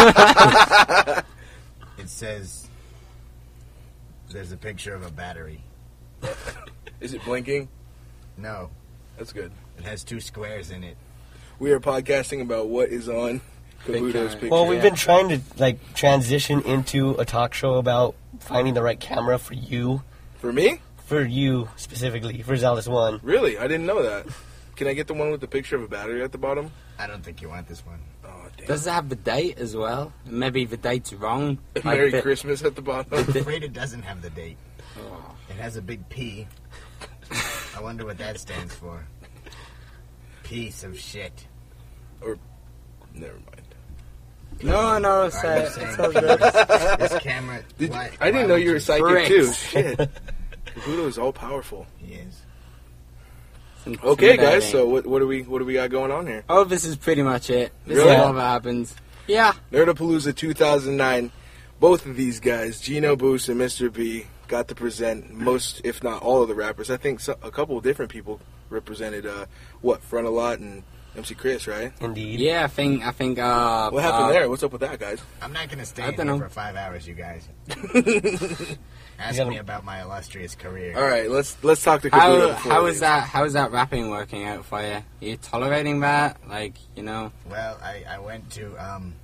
It says there's a picture of a battery. Is it blinking? No, That's good. it has 2 squares in it. We are podcasting about what is on Kabuto's picture. Well, we've been trying to like transition into a talk show about finding the right camera for you. For me? For you specifically, for Zealous One. Really? I didn't know that. Can I get the one with the picture of a battery at the bottom? I don't think you want this one. Oh, damn. Does it have the date as well? Maybe the date's wrong. Merry Christmas at the bottom. I'm afraid it doesn't have the date. It has a big P. I wonder what that stands for. Piece of shit. Or, never mind. No, it's all good. This camera... I didn't know you were psychic Bricks. too. Shit. Kabuto is all powerful. He is. Okay, guys. So what do we got going on here? Oh, this is pretty much it. This Really? is all that happens. Yeah. Nerdapalooza 2009. Both of these guys, Gino Boost and Mr. B, got to present most, if not all, of the rappers. I think a couple of different people represented. Front a Lot and MC Chris, right? Indeed. Yeah, I think. What happened there? What's up with that, guys? I'm not going to stay I in don't here know. for 5 hours, you guys. Ask me about my illustrious career. All right, let's talk to Kabuto. How is that rapping working out for you? Are you tolerating that? Like, you know? Well, I went to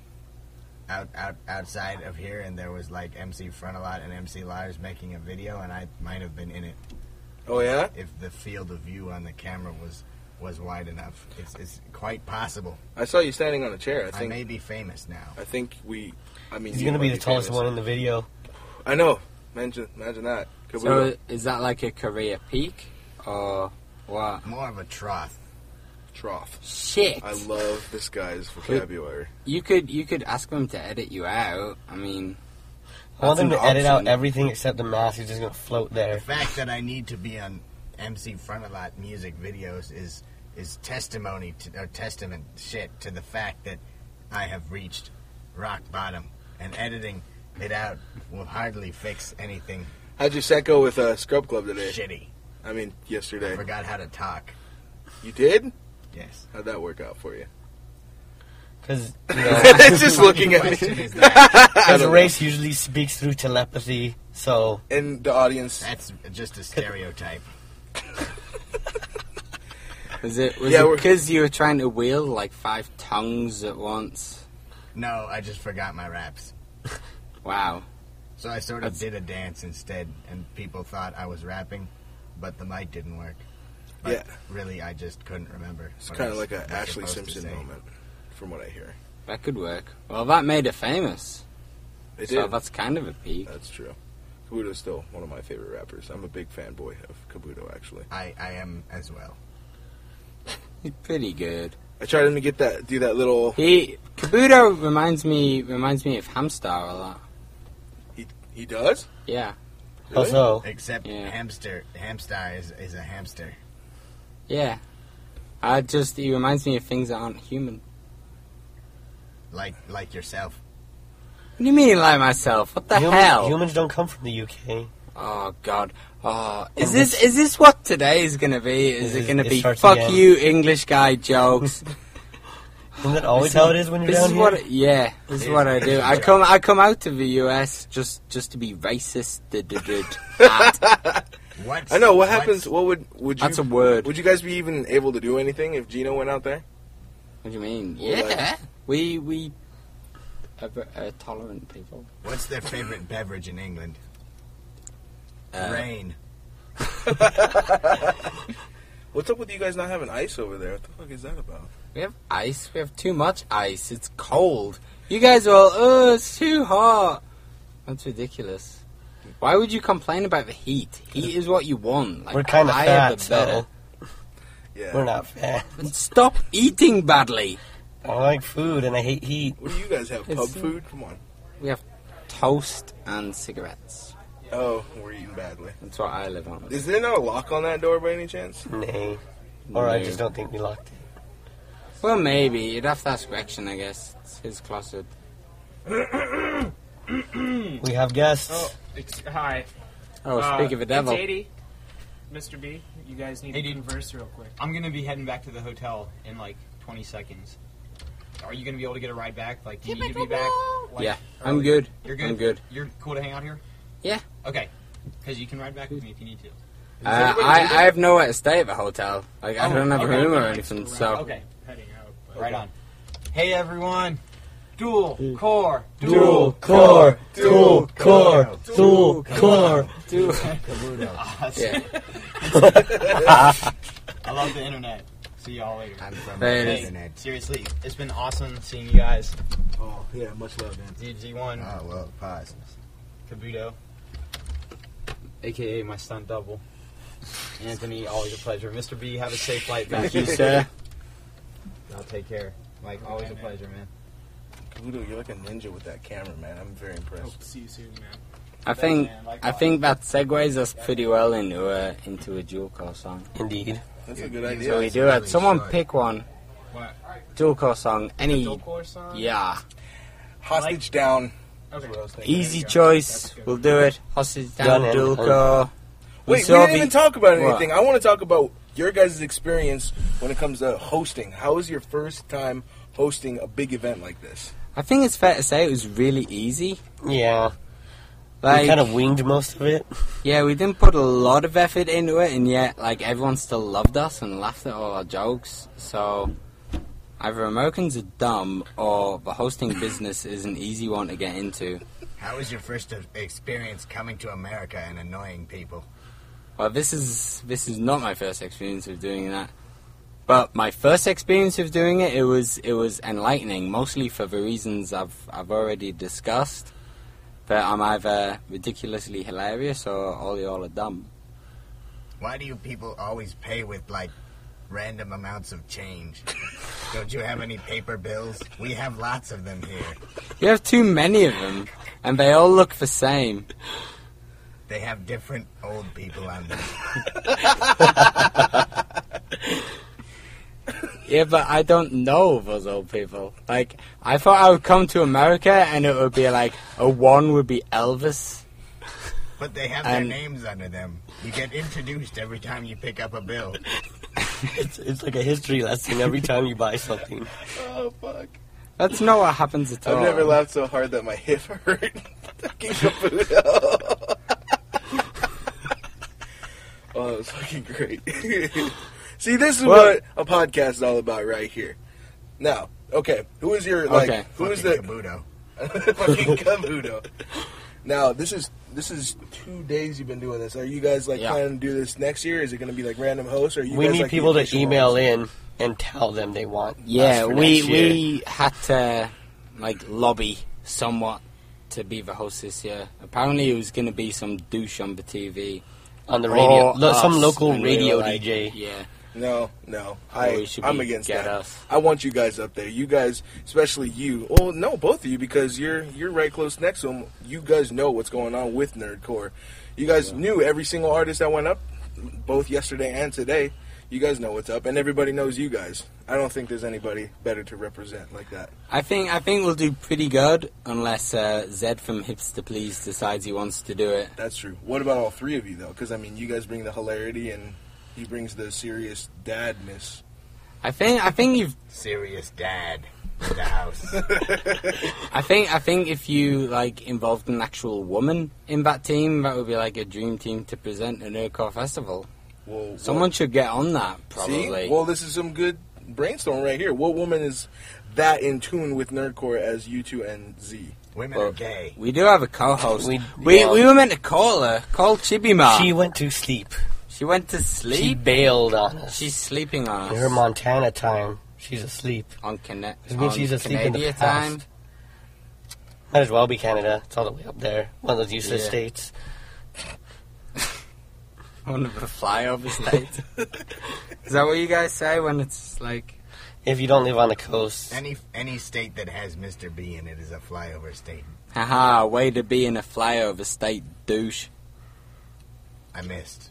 outside of here, and there was like MC Front a Lot and MC Lars making a video, and I might have been in it. Oh yeah? If the field of view on the camera was wide enough, it's quite possible. I saw you standing on a chair. I may be famous now. I think He's gonna be the tallest one in the video. I know. Imagine that. Kabuto. So is that like a career peak or what? More of a trough. Shit. I love this guy's vocabulary. You could ask him to edit you out. I mean, I want him to That's an edit out option. everything except the mask. He's just gonna float there. The fact that I need to be on MC Front a Lot music videos is testimony to, or testament to the fact that I have reached rock bottom, and editing it out will hardly fix anything. How'd your set go with Scrub Club today? Shitty. I mean, yesterday. I forgot how to talk. You did? Yes. How'd that work out for you? Because It's just looking at me. Question is that? Because race usually speaks through telepathy, so... And the audience... That's just a stereotype. was it Yeah, because you were trying to wield like 5 tongues at once? No, I just forgot my raps. Wow. So I sort of did a dance instead, and people thought I was rapping, but the mic didn't work. But Yeah. really, I just couldn't remember. It's what kind I of was like a Ashley supposed to Simpson say. moment, from what I hear. That could work. Well, that made it famous. It So did. that's kind of a peak. That's true. Kabuto's still one of my favorite rappers. I'm a big fanboy of Kabuto, actually. I am as well. He's pretty good. I tried him to do that little... Kabuto reminds me of Hamstar a lot. He does? Yeah. Really? Also, Except Yeah. Hamstar is a hamster. Yeah. He reminds me of things that aren't human. Like yourself. What do you mean, like myself? What the hell? Humans don't come from the UK. Oh God! Oh, is this what today is gonna be? Is it gonna it be starts fuck again. you English guy jokes? Isn't that always how it is when you're This down is here? what this is what I do. I come out to the US just to be racist. What? I know. What happens? What would you... That's a word. Would you guys be even able to do anything if Gino went out there? What do you mean? Well, Yeah, we are tolerant people. What's their favorite beverage in England? Uh, Rain. What's up with you guys not having ice over there? What the fuck is that about? We have ice. We have too much ice. It's cold. You guys are all, oh, it's too hot. That's ridiculous. Why would you complain about the heat? Heat is what you want. Like, We're kind of higher fat, the better. so Yeah. we're not fat. And stop eating badly. I like food and I hate heat. What do you guys have? Pub It's- food? Come on. We have toast and cigarettes. Oh, we're eating badly. That's what I live on. Is there not a lock on that door by any chance? Nay. Or I No. just don't think we locked it. Well, maybe. You'd have to ask Rection, I guess. It's his closet. We have guests. Oh, hi. Oh, speak of the devil. It's 80. Mr. B, you guys need Hey, to dude. converse real quick. I'm gonna be heading back to the hotel in like 20 seconds. Are you gonna be able to get a ride back? Like, do you need to be back? Like, Yeah, I'm early? good. You're good. I'm good. You're cool to hang out here. Yeah. Okay. Because you can ride back with me if you need to. I have nowhere to stay at the hotel. Like, I Oh, don't have a okay. room or anything, so... Okay. Heading out. But Right on. Hey everyone. Dual core. Dual core. Dual core. Dual core. Yeah. I love the internet. See y'all later. I'm from There the it is. internet. Seriously, it's been awesome seeing you guys. Oh, yeah, much love, man. DG1, Oh, well, pause. Kabuto, aka my stunt double. Anthony, always a pleasure. Mr. B, have a safe flight back. Thank you, sir. I'll take care. Like, always a pleasure, man. Kabuto, you're like a ninja with that camera, man. I'm very impressed. Hope to see you soon, man. I think that segues us pretty well into a dual core song. Indeed. That's a good idea. So we do it. Someone pick one. What? Dual core song. Any. Dual core song? Yeah. Hostage down. Okay. That's what I was thinking. Easy choice. We'll do it. Hostage Done down. it. Dual core. Wait, we didn't even talk about What? anything. I want to talk about your guys' experience when it comes to hosting. How was your first time hosting a big event like this? I think it's fair to say it was really easy. Yeah. Like, We kind of winged most of it. yeah, we didn't put a lot of effort into it, and yet, like, everyone still loved us and laughed at all our jokes. So, either Americans are dumb, or the hosting business is an easy one to get into. How was your first experience coming to America and annoying people? Well, this is not my first experience of doing that. But my first experience of doing it, it was enlightening, mostly for the reasons I've already discussed. That I'm either ridiculously hilarious or all y'all are dumb. Why do you people always pay with, like, random amounts of change? Don't you have any paper bills? We have lots of them here. You have too many of them, and they all look the same. They have different old people on them. Yeah, but I don't know those old people. Like, I thought I would come to America and it would be like, a one would be Elvis. But they have their names under them. You get introduced every time you pick up a bill. It's like a history lesson every time you buy something. Oh, fuck. That's not what happens at all. I've never laughed so hard that my hip hurt. Fucking Kabuto. Oh, that was fucking great. See, this is what a podcast is all about right here. Now, okay, who is your, like, Okay. who is Fucking the... Kabuto. Fucking Kabuto. Now, this is 2 days you've been doing this. Are you guys, like, Yeah. planning to do this next year? Is it going to be, like, random hosts? Or are you We guys, need like, the people to official email ones? in and tell them they want Yeah, us for next year. we had to, like, lobby somewhat to be the host this year. Apparently it was going to be some douche on the TV. On the radio. Or Some us, local and we radio were like, DJ. Yeah. No. we should I'm be against get that. us. I want you guys up there. You guys, especially you. Well, no, both of you, because you're right close next to them. You guys know what's going on with Nerdcore. You guys knew every single artist that went up, both yesterday and today. You guys know what's up, and everybody knows you guys. I don't think there's anybody better to represent like that. I think we'll do pretty good unless Zed from Hipster Please decides he wants to do it. That's true. What about all three of you, though? Because, I mean, you guys bring the hilarity, and he brings the serious dadness. I think you've. Serious dad in the house. I think if you like involved an actual woman in that team, that would be like a dream team to present a Nerdcore festival. Well, Someone should get on that, probably. See? Well, this is some good brainstorm right here. What woman is that in tune with Nerdcore as you two and Z? Women are gay. We do have a co-host. We We were meant to call her. Call Chibima. She went to sleep. She went to She sleep. bailed on us. She's sleeping on In us. her Montana time, she's asleep. on Which means she's asleep in the Canadian past. time. Might as well be Canada. It's all the way up there. One of those useless Yeah. states. One of the flyover states. Is that what you guys say when it's like? If you don't live on the coast. Any state that has Mr. B in it is a flyover state. Haha, way to be in a flyover state, douche. I missed.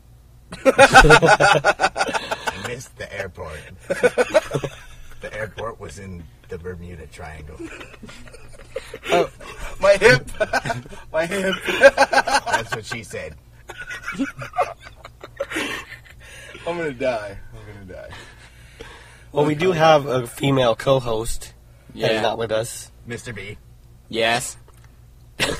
I missed the airport. The airport was in the Bermuda Triangle. Oh, my hip. My hip. That's what she said. I'm going to die. Well, we do have a female co-host. Yeah. That is not with us. Mr. B. Yes. Did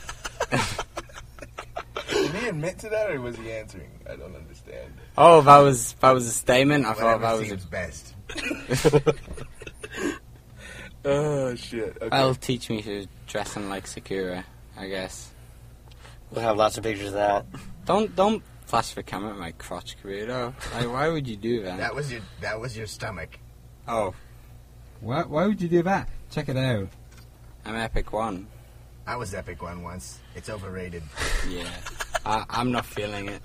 he admit to that, or was he answering? I don't understand. Oh, that was a statement. I thought Whatever that was seems best. Oh shit. Okay. That'll teach me to dress in like Sakura, I guess. We'll have lots of pictures of that. Don't flash the camera at my crotch, Kabuto. Like, why would you do that? That was your stomach. Oh, Why would you do that? Check it out. I'm Epic One. I was Epic One once. It's overrated. Yeah, I'm not feeling it.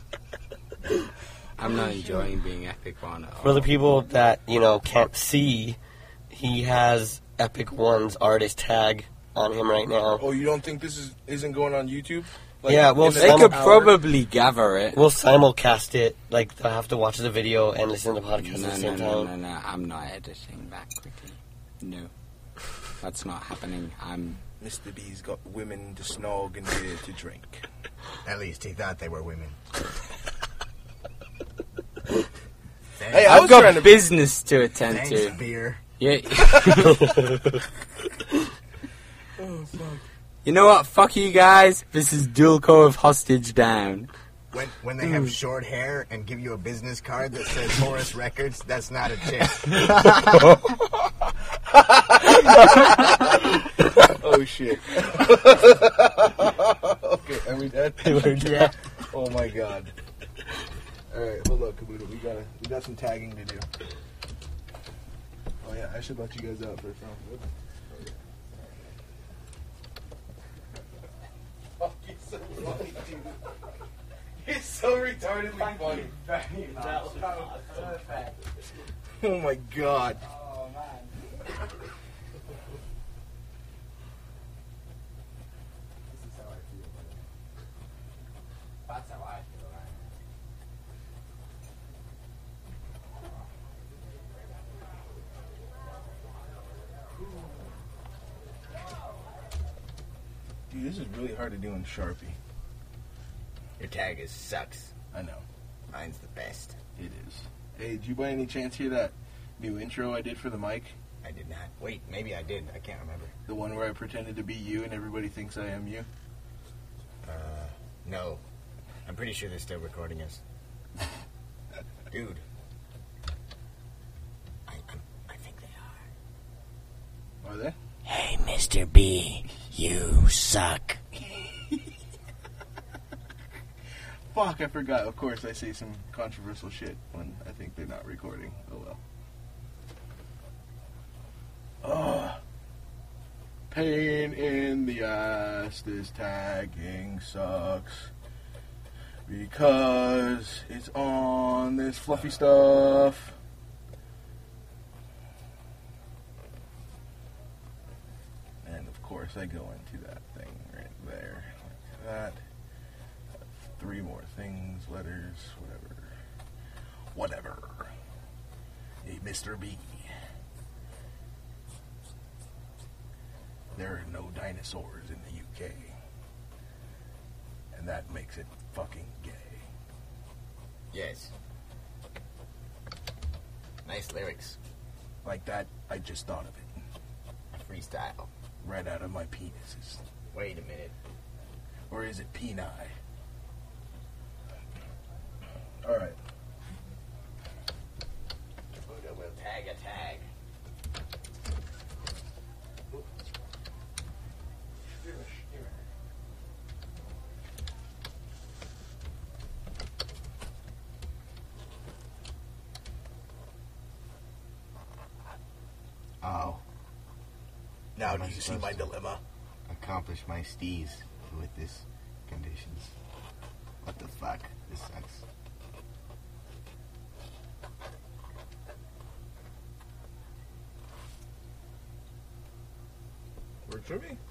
I'm not enjoying being Epic One at all. For the people that, can't see, he has Epic One's artist tag on him right now. Oh, you don't think this isn't going on YouTube? Yeah, well, in the They next could hour? probably gather it. We'll simulcast it. Like, they'll have to watch the video and listen to the podcast at the same time. No. I'm not editing that quickly. No. That's not happening. Mr. B's got women to snog and beer to drink. At least he thought they were women. Hey, I I've was trying got to business to attend Thanks, to. beer. Yeah. Oh, fuck. You know what? Fuck you guys. This is dual core of hostage down. When they have short hair and give you a business card that says Horace Records, that's not a chick. Oh shit. Okay, are we dead? Yeah. Oh my god. Alright, hold up, Kabuto. We got some tagging to do. Oh yeah, I should let you guys out first. Oh, you're so funny, dude. You're so retardedly funny. Oh my god. Oh, man. That's how I feel, right? Dude, this is really hard to do in Sharpie. Your tag sucks. I know. Mine's the best. It is. Hey, did you by any chance hear that new intro I did for the mic? I did not. Wait, maybe I did. I can't remember. The one where I pretended to be you and everybody thinks I am you? No. I'm pretty sure they're still recording us. Dude. I think they are. Are they? Hey, Mr. B, you suck. Fuck, I forgot. Of course, I say some controversial shit when I think they're not recording. Oh well. Ugh. Pain in the ass. This tagging sucks. Because it's on this fluffy stuff. And of course, I go into that thing right there. Like that. 3 more things, letters, whatever. Hey, Mr. B. There are no dinosaurs in the UK. And that makes it fucking gay. Yes. Nice lyrics. Like that, I just thought of it. Freestyle. Right out of my penises. Wait a minute. Or is it peni? Alright. Kabuto will tag a tag. Oh. Now Am do I you see supposed my to dilemma? accomplish my steez with this conditions? What the fuck? This sucks. Works for me.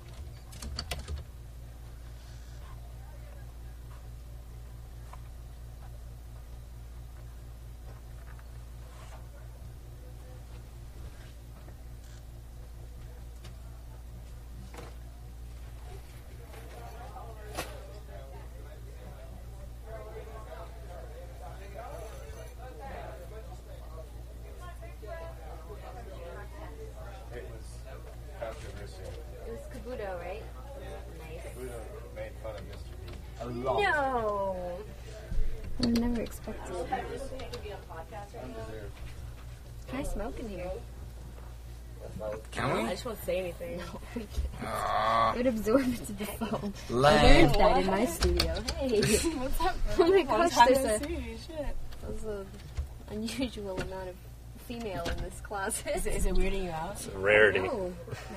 It was Kabuto, right? Nice. Made fun of Mr. B. A lot. No. I would never expected it. Can I smoke in here? Can we? I just won't say anything. It would absorb into the phone. I Lame. learned that in my studio. Hey. What's up, Oh my Long gosh, time there's no a- see. Shit. There's an unusual amount of female in this closet. Is it weirding you out? It's a rarity. No.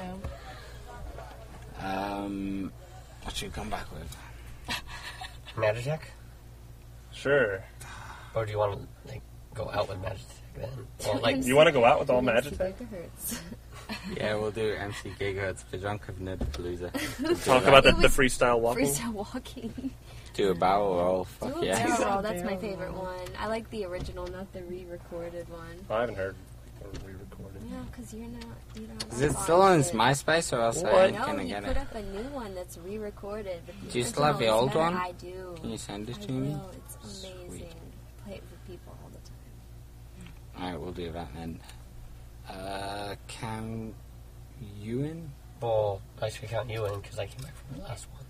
No. What should we come back with? Magitech? Sure. Or do you want to like go out with Magitech then? Or like You want to go out with all Magitech? Yeah, we'll do MC Gigahertz for Drunk of Nerdapalooza. Talk about the freestyle walking. Freestyle walking. Do a barrel roll. Fuck Do a yeah. barrel roll. That's my favorite one. I like the original, not the re-recorded one. I haven't heard or re-recorded. No, because you don't. Is it still on his MySpace or else I ain't No, gonna you get put it? up a new one that's re-recorded. But Do you still have the original is old better. one? I do. Can you send it I to me? will. It's amazing. Play it for people all the time. Alright, we'll do that then. Count you in? well, I should count you in because I came back from the last one.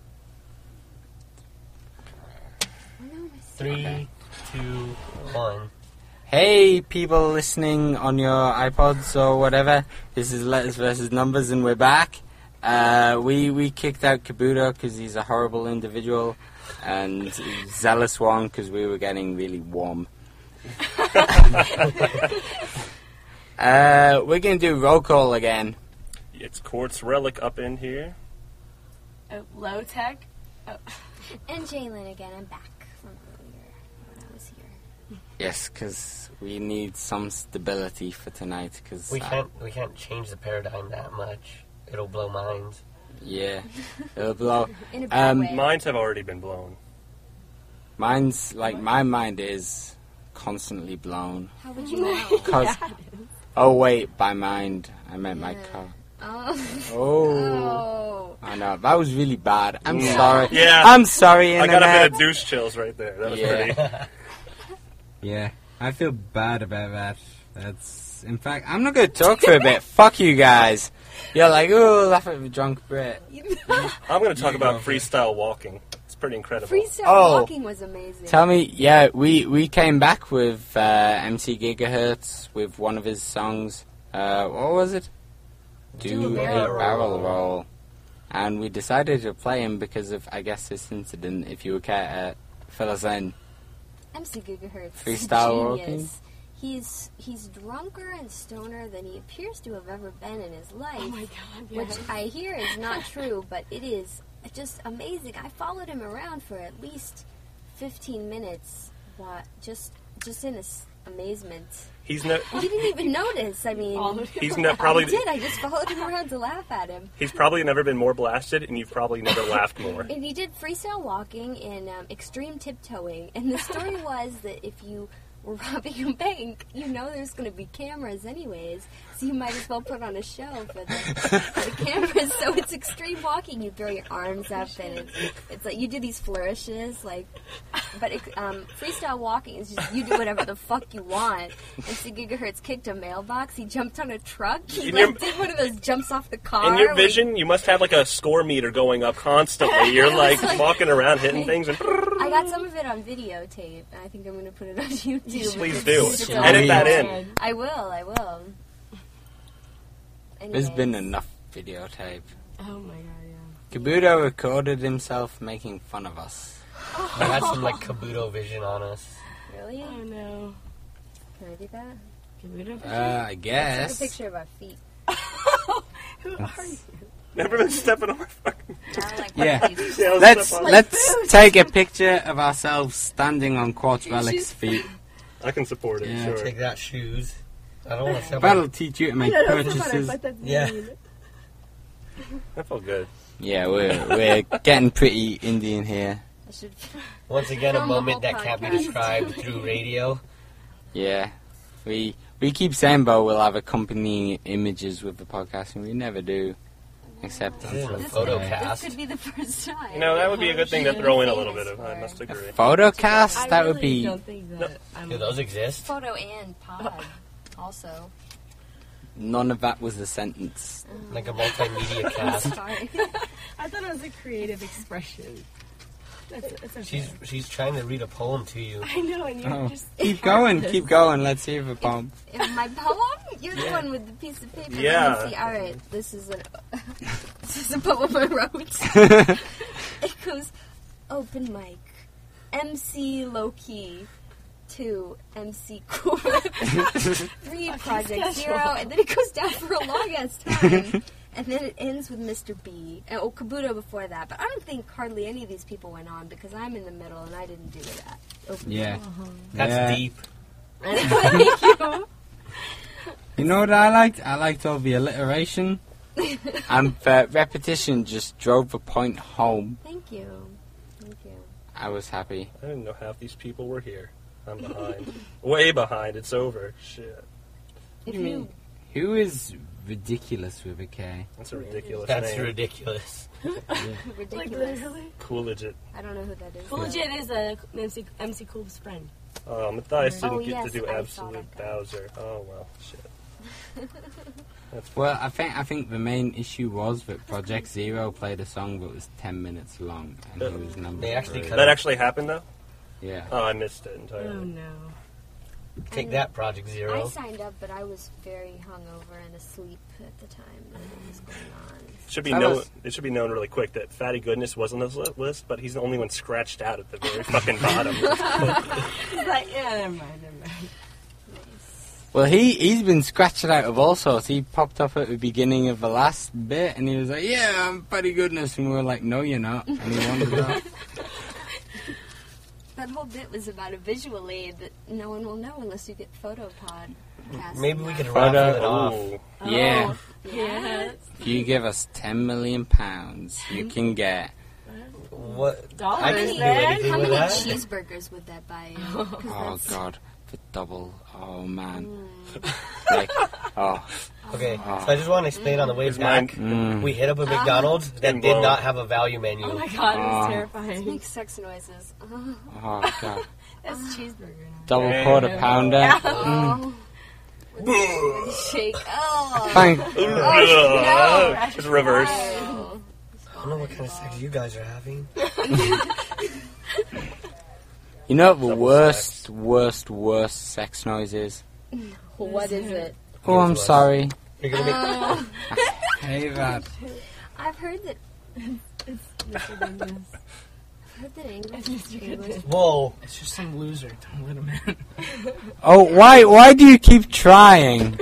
3, 2, 1. Hey, people listening on your iPods or whatever. This is Letters versus Numbers, and we're back. We kicked out Kabuto because he's a horrible individual, and Zealous one because we were getting really warm. We're gonna do roll call again. It's Quartz Relic up in here. Low tech. Oh. And Jalen again. I'm back from earlier when I was here. Yes, because we need some stability for tonight. Cause We can't change the paradigm that much. It'll blow minds. Yeah, it'll blow. In a bad way. Minds have already been blown. Mine's like my mind is constantly blown. How would you know? Cause oh wait, by mind I meant my car. Oh. Oh. I know that was really bad. I'm Yeah. sorry. Yeah. I'm sorry. I got a bit Internet. of douche chills right there. That was Yeah. pretty. Yeah, I feel bad about that. That's, in fact, I'm not gonna talk for a bit. Fuck you guys. You're like, oh, laugh at the drunk Brit. I'm going to talk about freestyle walking. It's pretty incredible. Freestyle Oh. walking was amazing. Tell me, yeah, we came back with MC Gigahertz with one of his songs. What was it? Do a barrel roll. And we decided to play him because of, I guess, this incident. If you would care to fill us in. MC Gigahertz. Freestyle Genius. He's drunker and stoner than he appears to have ever been in his life. Oh my god. Which yes. I hear is not true, but it is just amazing. I followed him around for at least 15 minutes, just in amazement. He's He didn't even notice. I mean, He's probably I did. I just followed him around to laugh at him. He's probably never been more blasted, and you've probably never laughed more. And he did freestyle walking and extreme tiptoeing. And the story was that if you were robbing a bank, you know there's going to be cameras anyways, so you might as well put on a show for the cameras. So it's extreme walking. You throw your arms up, and it's like you do these flourishes, like. But freestyle walking is just you do whatever the fuck you want. And so Gigahertz kicked a mailbox. He jumped on a truck. He did one of those jumps off the car. In your vision, you must have like a score meter going up constantly. You're like walking around hitting things and. I got some of it on videotape, and I think I'm going to put it on YouTube. Please do. Edit that in. I will. There's been enough videotape. Oh my god, yeah. Kabuto recorded himself making fun of us. I had some like Kabuto vision on us. Really? Oh no. Can I do that? Kabuto? I guess. Let's take a picture of our feet. Who are you? Never been stepping on my fucking. Yeah. Yeah, Let's take a picture of ourselves standing on Quartz Relic's feet. I can support it. Yeah, Sure. Take that shoes. I don't want to. That'll teach you to make purchases. Yeah. That felt good. Yeah, we're getting pretty Indian here. Once again, a Film the moment whole that can't be podcast. described through radio. Yeah, we keep saying, but we'll have accompanying images with the podcast, and we never do. Except This is a This photocast. could be the first time. You know, that would be a good thing to throw in a little bit of. I must agree. photocast. I That really would be. don't think that Do those exist? Photo and pod, also. None of that was a sentence. Like a multimedia cast. Sorry. I thought it was a creative expression. It's okay. She's trying to read a poem to you. I know, and you're just... Keep going, keep going. Let's hear the poem. If my poem? You're the one with the piece of paper. Yeah. Let me see. All right, this is a poem I wrote. It goes, open mic, MC low key, 2 MC cool, 3 Project Zero, and then it goes down for a long ass time. And then it ends with Mr. B. Oh, Kabuto before that. But I don't think hardly any of these people went on because I'm in the middle and I didn't do that. Yeah. That's deep. Thank you. You know what I liked? I liked all the alliteration. And the repetition just drove the point home. Thank you. Thank you. I was happy. I didn't know half these people were here. I'm behind. Way behind. It's over. Shit. If you... Who is ridiculous with a K? That's a ridiculous That's name. ridiculous. Ridiculous. Like, literally? Cool-legit. I don't know who that is. Cool Legit is a MC Cool's friend. Matthias didn't get yes, to do I saw Absolute Bowser. Oh, well, shit. Well, I think the main issue was that Project Zero played a song that was 10 minutes long, and he was number They actually 3. cut That actually happened, though? Yeah. Oh, I missed it entirely. Oh, no. Take that, Project I Zero. signed up, but I was very hungover and asleep at the time that it was going on. It should be known really quick that Fatty Goodness was on this list, but he's the only one scratched out at the very fucking bottom. He's like, yeah, never mind. Well, he's been scratched out of all sorts. He popped up at the beginning of the last bit, and he was like, "Yeah, I'm Fatty Goodness," and we were like, "No, you're not." And he wandered out. That whole bit was about a visual aid that no one will know unless you get Photopod. Maybe we could Photo- raffle it off. Oh, Yeah. yes. If you give us £10 million, you can get. What? Dollars, I can do man. anything How with many that. cheeseburgers would that buy you? 'Cause Oh that's- God, the double. Oh man. Like, oh. Okay, so I just want to explain on the way back. Mm. We hit up a McDonald's that did not have a value menu. Oh my god, it was Oh. terrifying. Make sex noises. Oh God. That's cheeseburger now. Double quarter pounder. Oh. Shake. Oh. Thank. Oh, no. It's reverse. Oh. I don't know what kind of sex you guys are having. You know what the worst sex noise is? What is it? Oh, I'm sorry. You're gonna make. Hey, that. I've heard that. Mr. Goodness. I've heard that English. Whoa! It's just some loser. Don't let him in. Oh, why do you keep trying?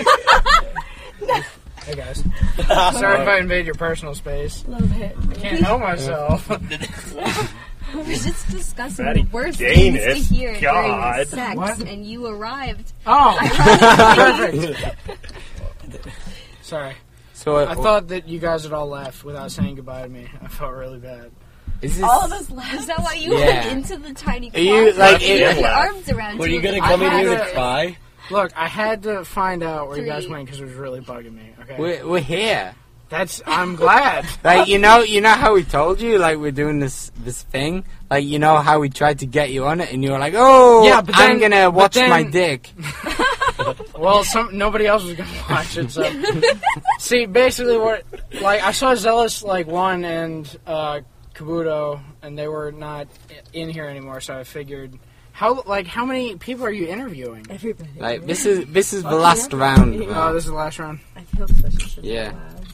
Hey guys. Sorry if I invade your personal space. Love it. I can't help myself. We're just discussing Fatty the worst gayness. things to hear God. during sex, What? and you arrived. Oh, perfect. Sorry. So I thought that you guys had all left without saying goodbye to me. I felt really bad. Is this? All of us left. Is that why you Yeah. went into the tiny Are you, closet? like, You had it- your arms around Were you you gonna and come in I here had to cry? Look, I had to find out where you guys 3. went because it was really bugging me. Okay, We're here. I'm glad. Like, you know how we told you, like, we're doing this thing? Like, you know how we tried to get you on it, and you were like, oh, Yeah, but I'm then- gonna but watch then- my dick. Well, nobody else was gonna watch it. So, see, basically, I saw Zealous 1 and Kabuto, and they were not in here anymore. So I figured, how many people are you interviewing? Everybody. Like, this is the last round. Oh, man. this is the last round. I feel such a Yeah.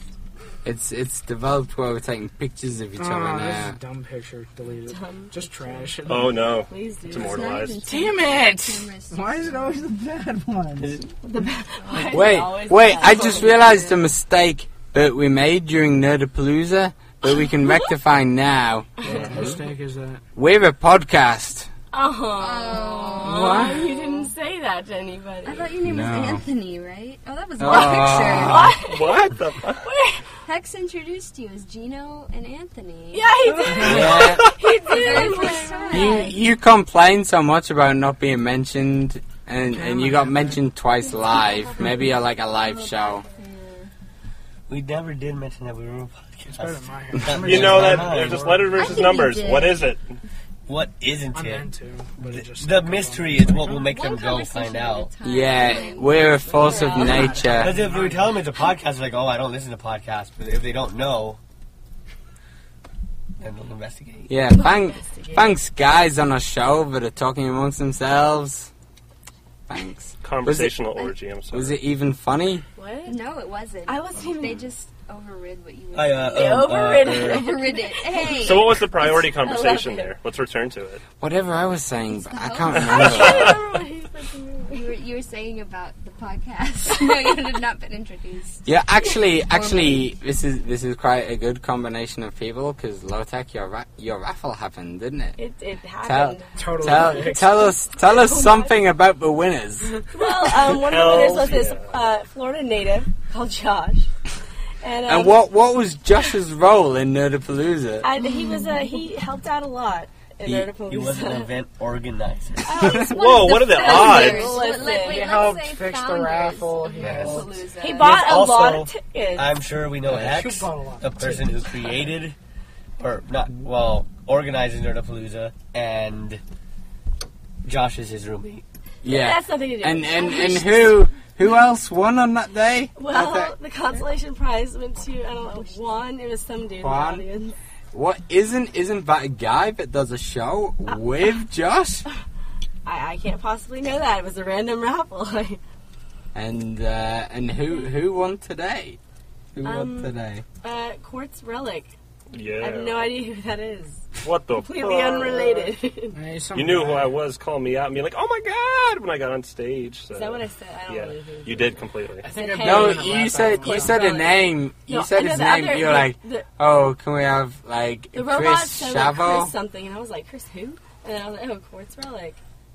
It's developed where we're taking pictures of each other Oh, this is now. a dumb picture. Delete it. Just trash it. Oh no. Please do. It's immortalized. Damn it! Why is it always the bad ones? Wait, I just realized a mistake that we made during Nerdapalooza that we can rectify now. What mistake is that? We're a podcast. Oh. What? You didn't say that to anybody. I thought your name No. was Anthony, right? Oh, that was my Oh. picture. What the fuck? Hex introduced you as Gino and Anthony. Yeah, he did. Yeah. He The very did. first time. You complained so much about not being mentioned, and you got mentioned twice live. Maybe you're like a live show. We never did mention that we were a It's better than podcast. mine. You know that Mine. there's just letters I versus think numbers. you did. What is it? What isn't I it? meant to, but it just The mystery is what will make One them go conversation find at a out. time. Yeah, we're a force of nature. Because if we tell them it's a podcast, they're like, oh, I don't listen to podcasts. But if they don't know, and they'll investigate. Yeah, thanks guys on our show that are talking amongst themselves. Thanks. Conversational orgy, I'm sorry. Was it even funny? What? No, it wasn't. I wasn't even. They just overrid what you were They overrid it. Overrid it. Hey. So what was the priority conversation there? Let's return to it. Whatever I was saying, but I can't remember. You were saying about the podcast. No, you had not been introduced. Yeah, actually, this is quite a good combination of people because Low-Tech, your raffle happened, didn't it? It happened. Tell us something about the winners. Well, one of the winners was this Florida native called Josh. And what was Josh's role in Nerdapalooza? He helped out a lot. He was an event organizer. Whoa, what are the odds? Listen, He helped fix the raffle. He bought a lot of tickets. I'm sure we know X, the person who created, organizes Nerdapalooza, and Josh is his roommate. Yeah, that's nothing to do. And who else won on that day? Well, the consolation prize went to Juan. It was some dude in the Juan? audience. What isn't that a guy that does a show with Josh? I can't possibly know that. It was a random raffle. And who won today? Who won today? Quartz Relic. Yeah. I have no idea who that is. What the Completely fuck? unrelated. You knew who I was. Call me out and be like, "Oh my god!" when I got on stage. So. Is that what I said? I don't know who. You did completely. No, you said a name. You said his name. You were like, "Oh, can we have like the robot Chris said like, Chavo?" Chris something, and I was like, "Chris who?" And then I was like, "Oh, Quartz Relic."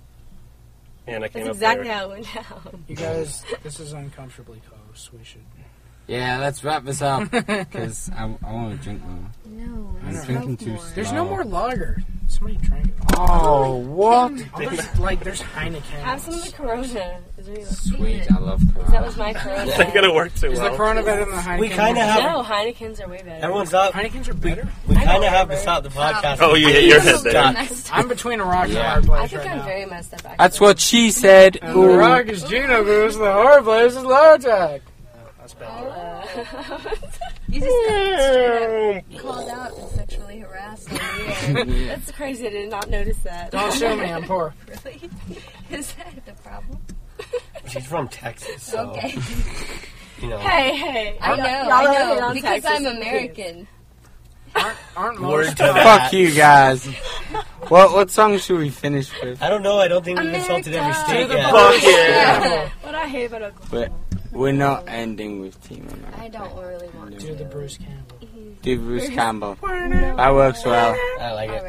And I came That's up exactly there. how it went down. You guys, this is uncomfortably close. We should. Yeah, let's wrap this up because I want to drink more. No, I'm drinking too slow. There's no more lager. Somebody drank it. Oh, what? There's Heineken. Have some of the Corona. Is there Sweet, I love Corona. That was my Corona. It's not gonna work too Is well. the Corona better than the Heineken? We kind of have. No, Heinekens are way better. Everyone's up. Heinekens are better. We kind of have to stop the podcast. Oh, you hit your head there. I'm between a rock and a Yeah. hard I place think right I'm now. very messed up. Actually. That's what she said. And the rock is Gino Goose, the hard place is Low-Tech. That's bad. You just got straight up called out and sexually harassed on the air. That's crazy. I did not notice that. Don't sue me, I'm poor. Really? Is that the problem? She's from Texas, so Okay. you know. Hey. I know. Because I'm American. Aren't Word most to that. Fuck you guys. What song should we finish with? I don't know. I don't think we've insulted every state yet. Fuck yeah. What I hate about Oklahoma. We're not ending with Team America. I don't really want Do to. the Bruce Campbell. Do Bruce Campbell. That works well. I like it.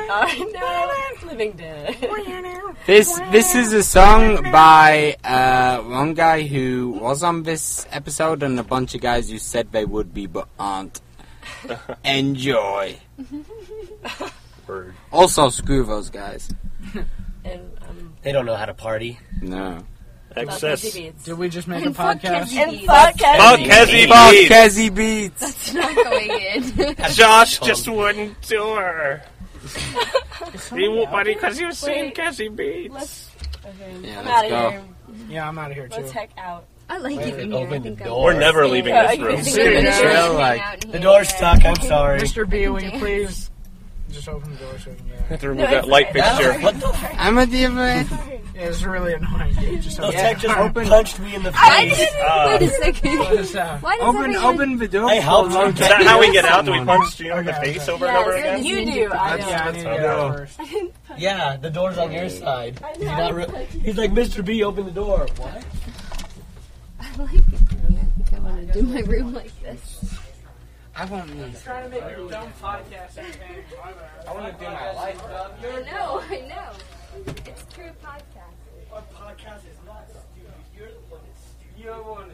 I know. Living Dead. This is a song by one guy who was on this episode and a bunch of guys who said they would be but aren't. Enjoy. Bird. Also, screw those guys. And They don't know how to party. No. Excess. Did we just make a And fuck podcast? Kezzy And Beats. fuck Fuck Kezzy. Kezzy Fuck Beats. Kezzy Beats. That's not going in. Josh just wouldn't do her. He won't, buddy, because you seen Kezzy Beats. Yeah, I'm let's out of go. here. Yeah, I'm out of here too. Let's heck out. I like it in here. I Open think the I'm door. We're never leaving this room. The door's stuck. I'm sorry. Mr. B, will you please just open the door so we can get out? Have to remove that light fixture. What the f- I'm a diva. Yeah, it's really annoying, dude. Just No, open Tech just open. punched me in the I face. didn't. Wait a second. Let us out. Why does everyone... Open the door. I helped you. Is that how we get out? Do we punch Gino in the face over and over Yes, again? You do. I Yeah, I don't. need to get out first. Yeah, the door's on your side. He's like, Mr. B, open the door. What? I like it in here. I think I want to do my room like this. I won't need Trying to make your dumb podcast entertaining. I want to do my life. I know. It's true podcast. Our podcast is not stupid. You're the one that's stupid. You're one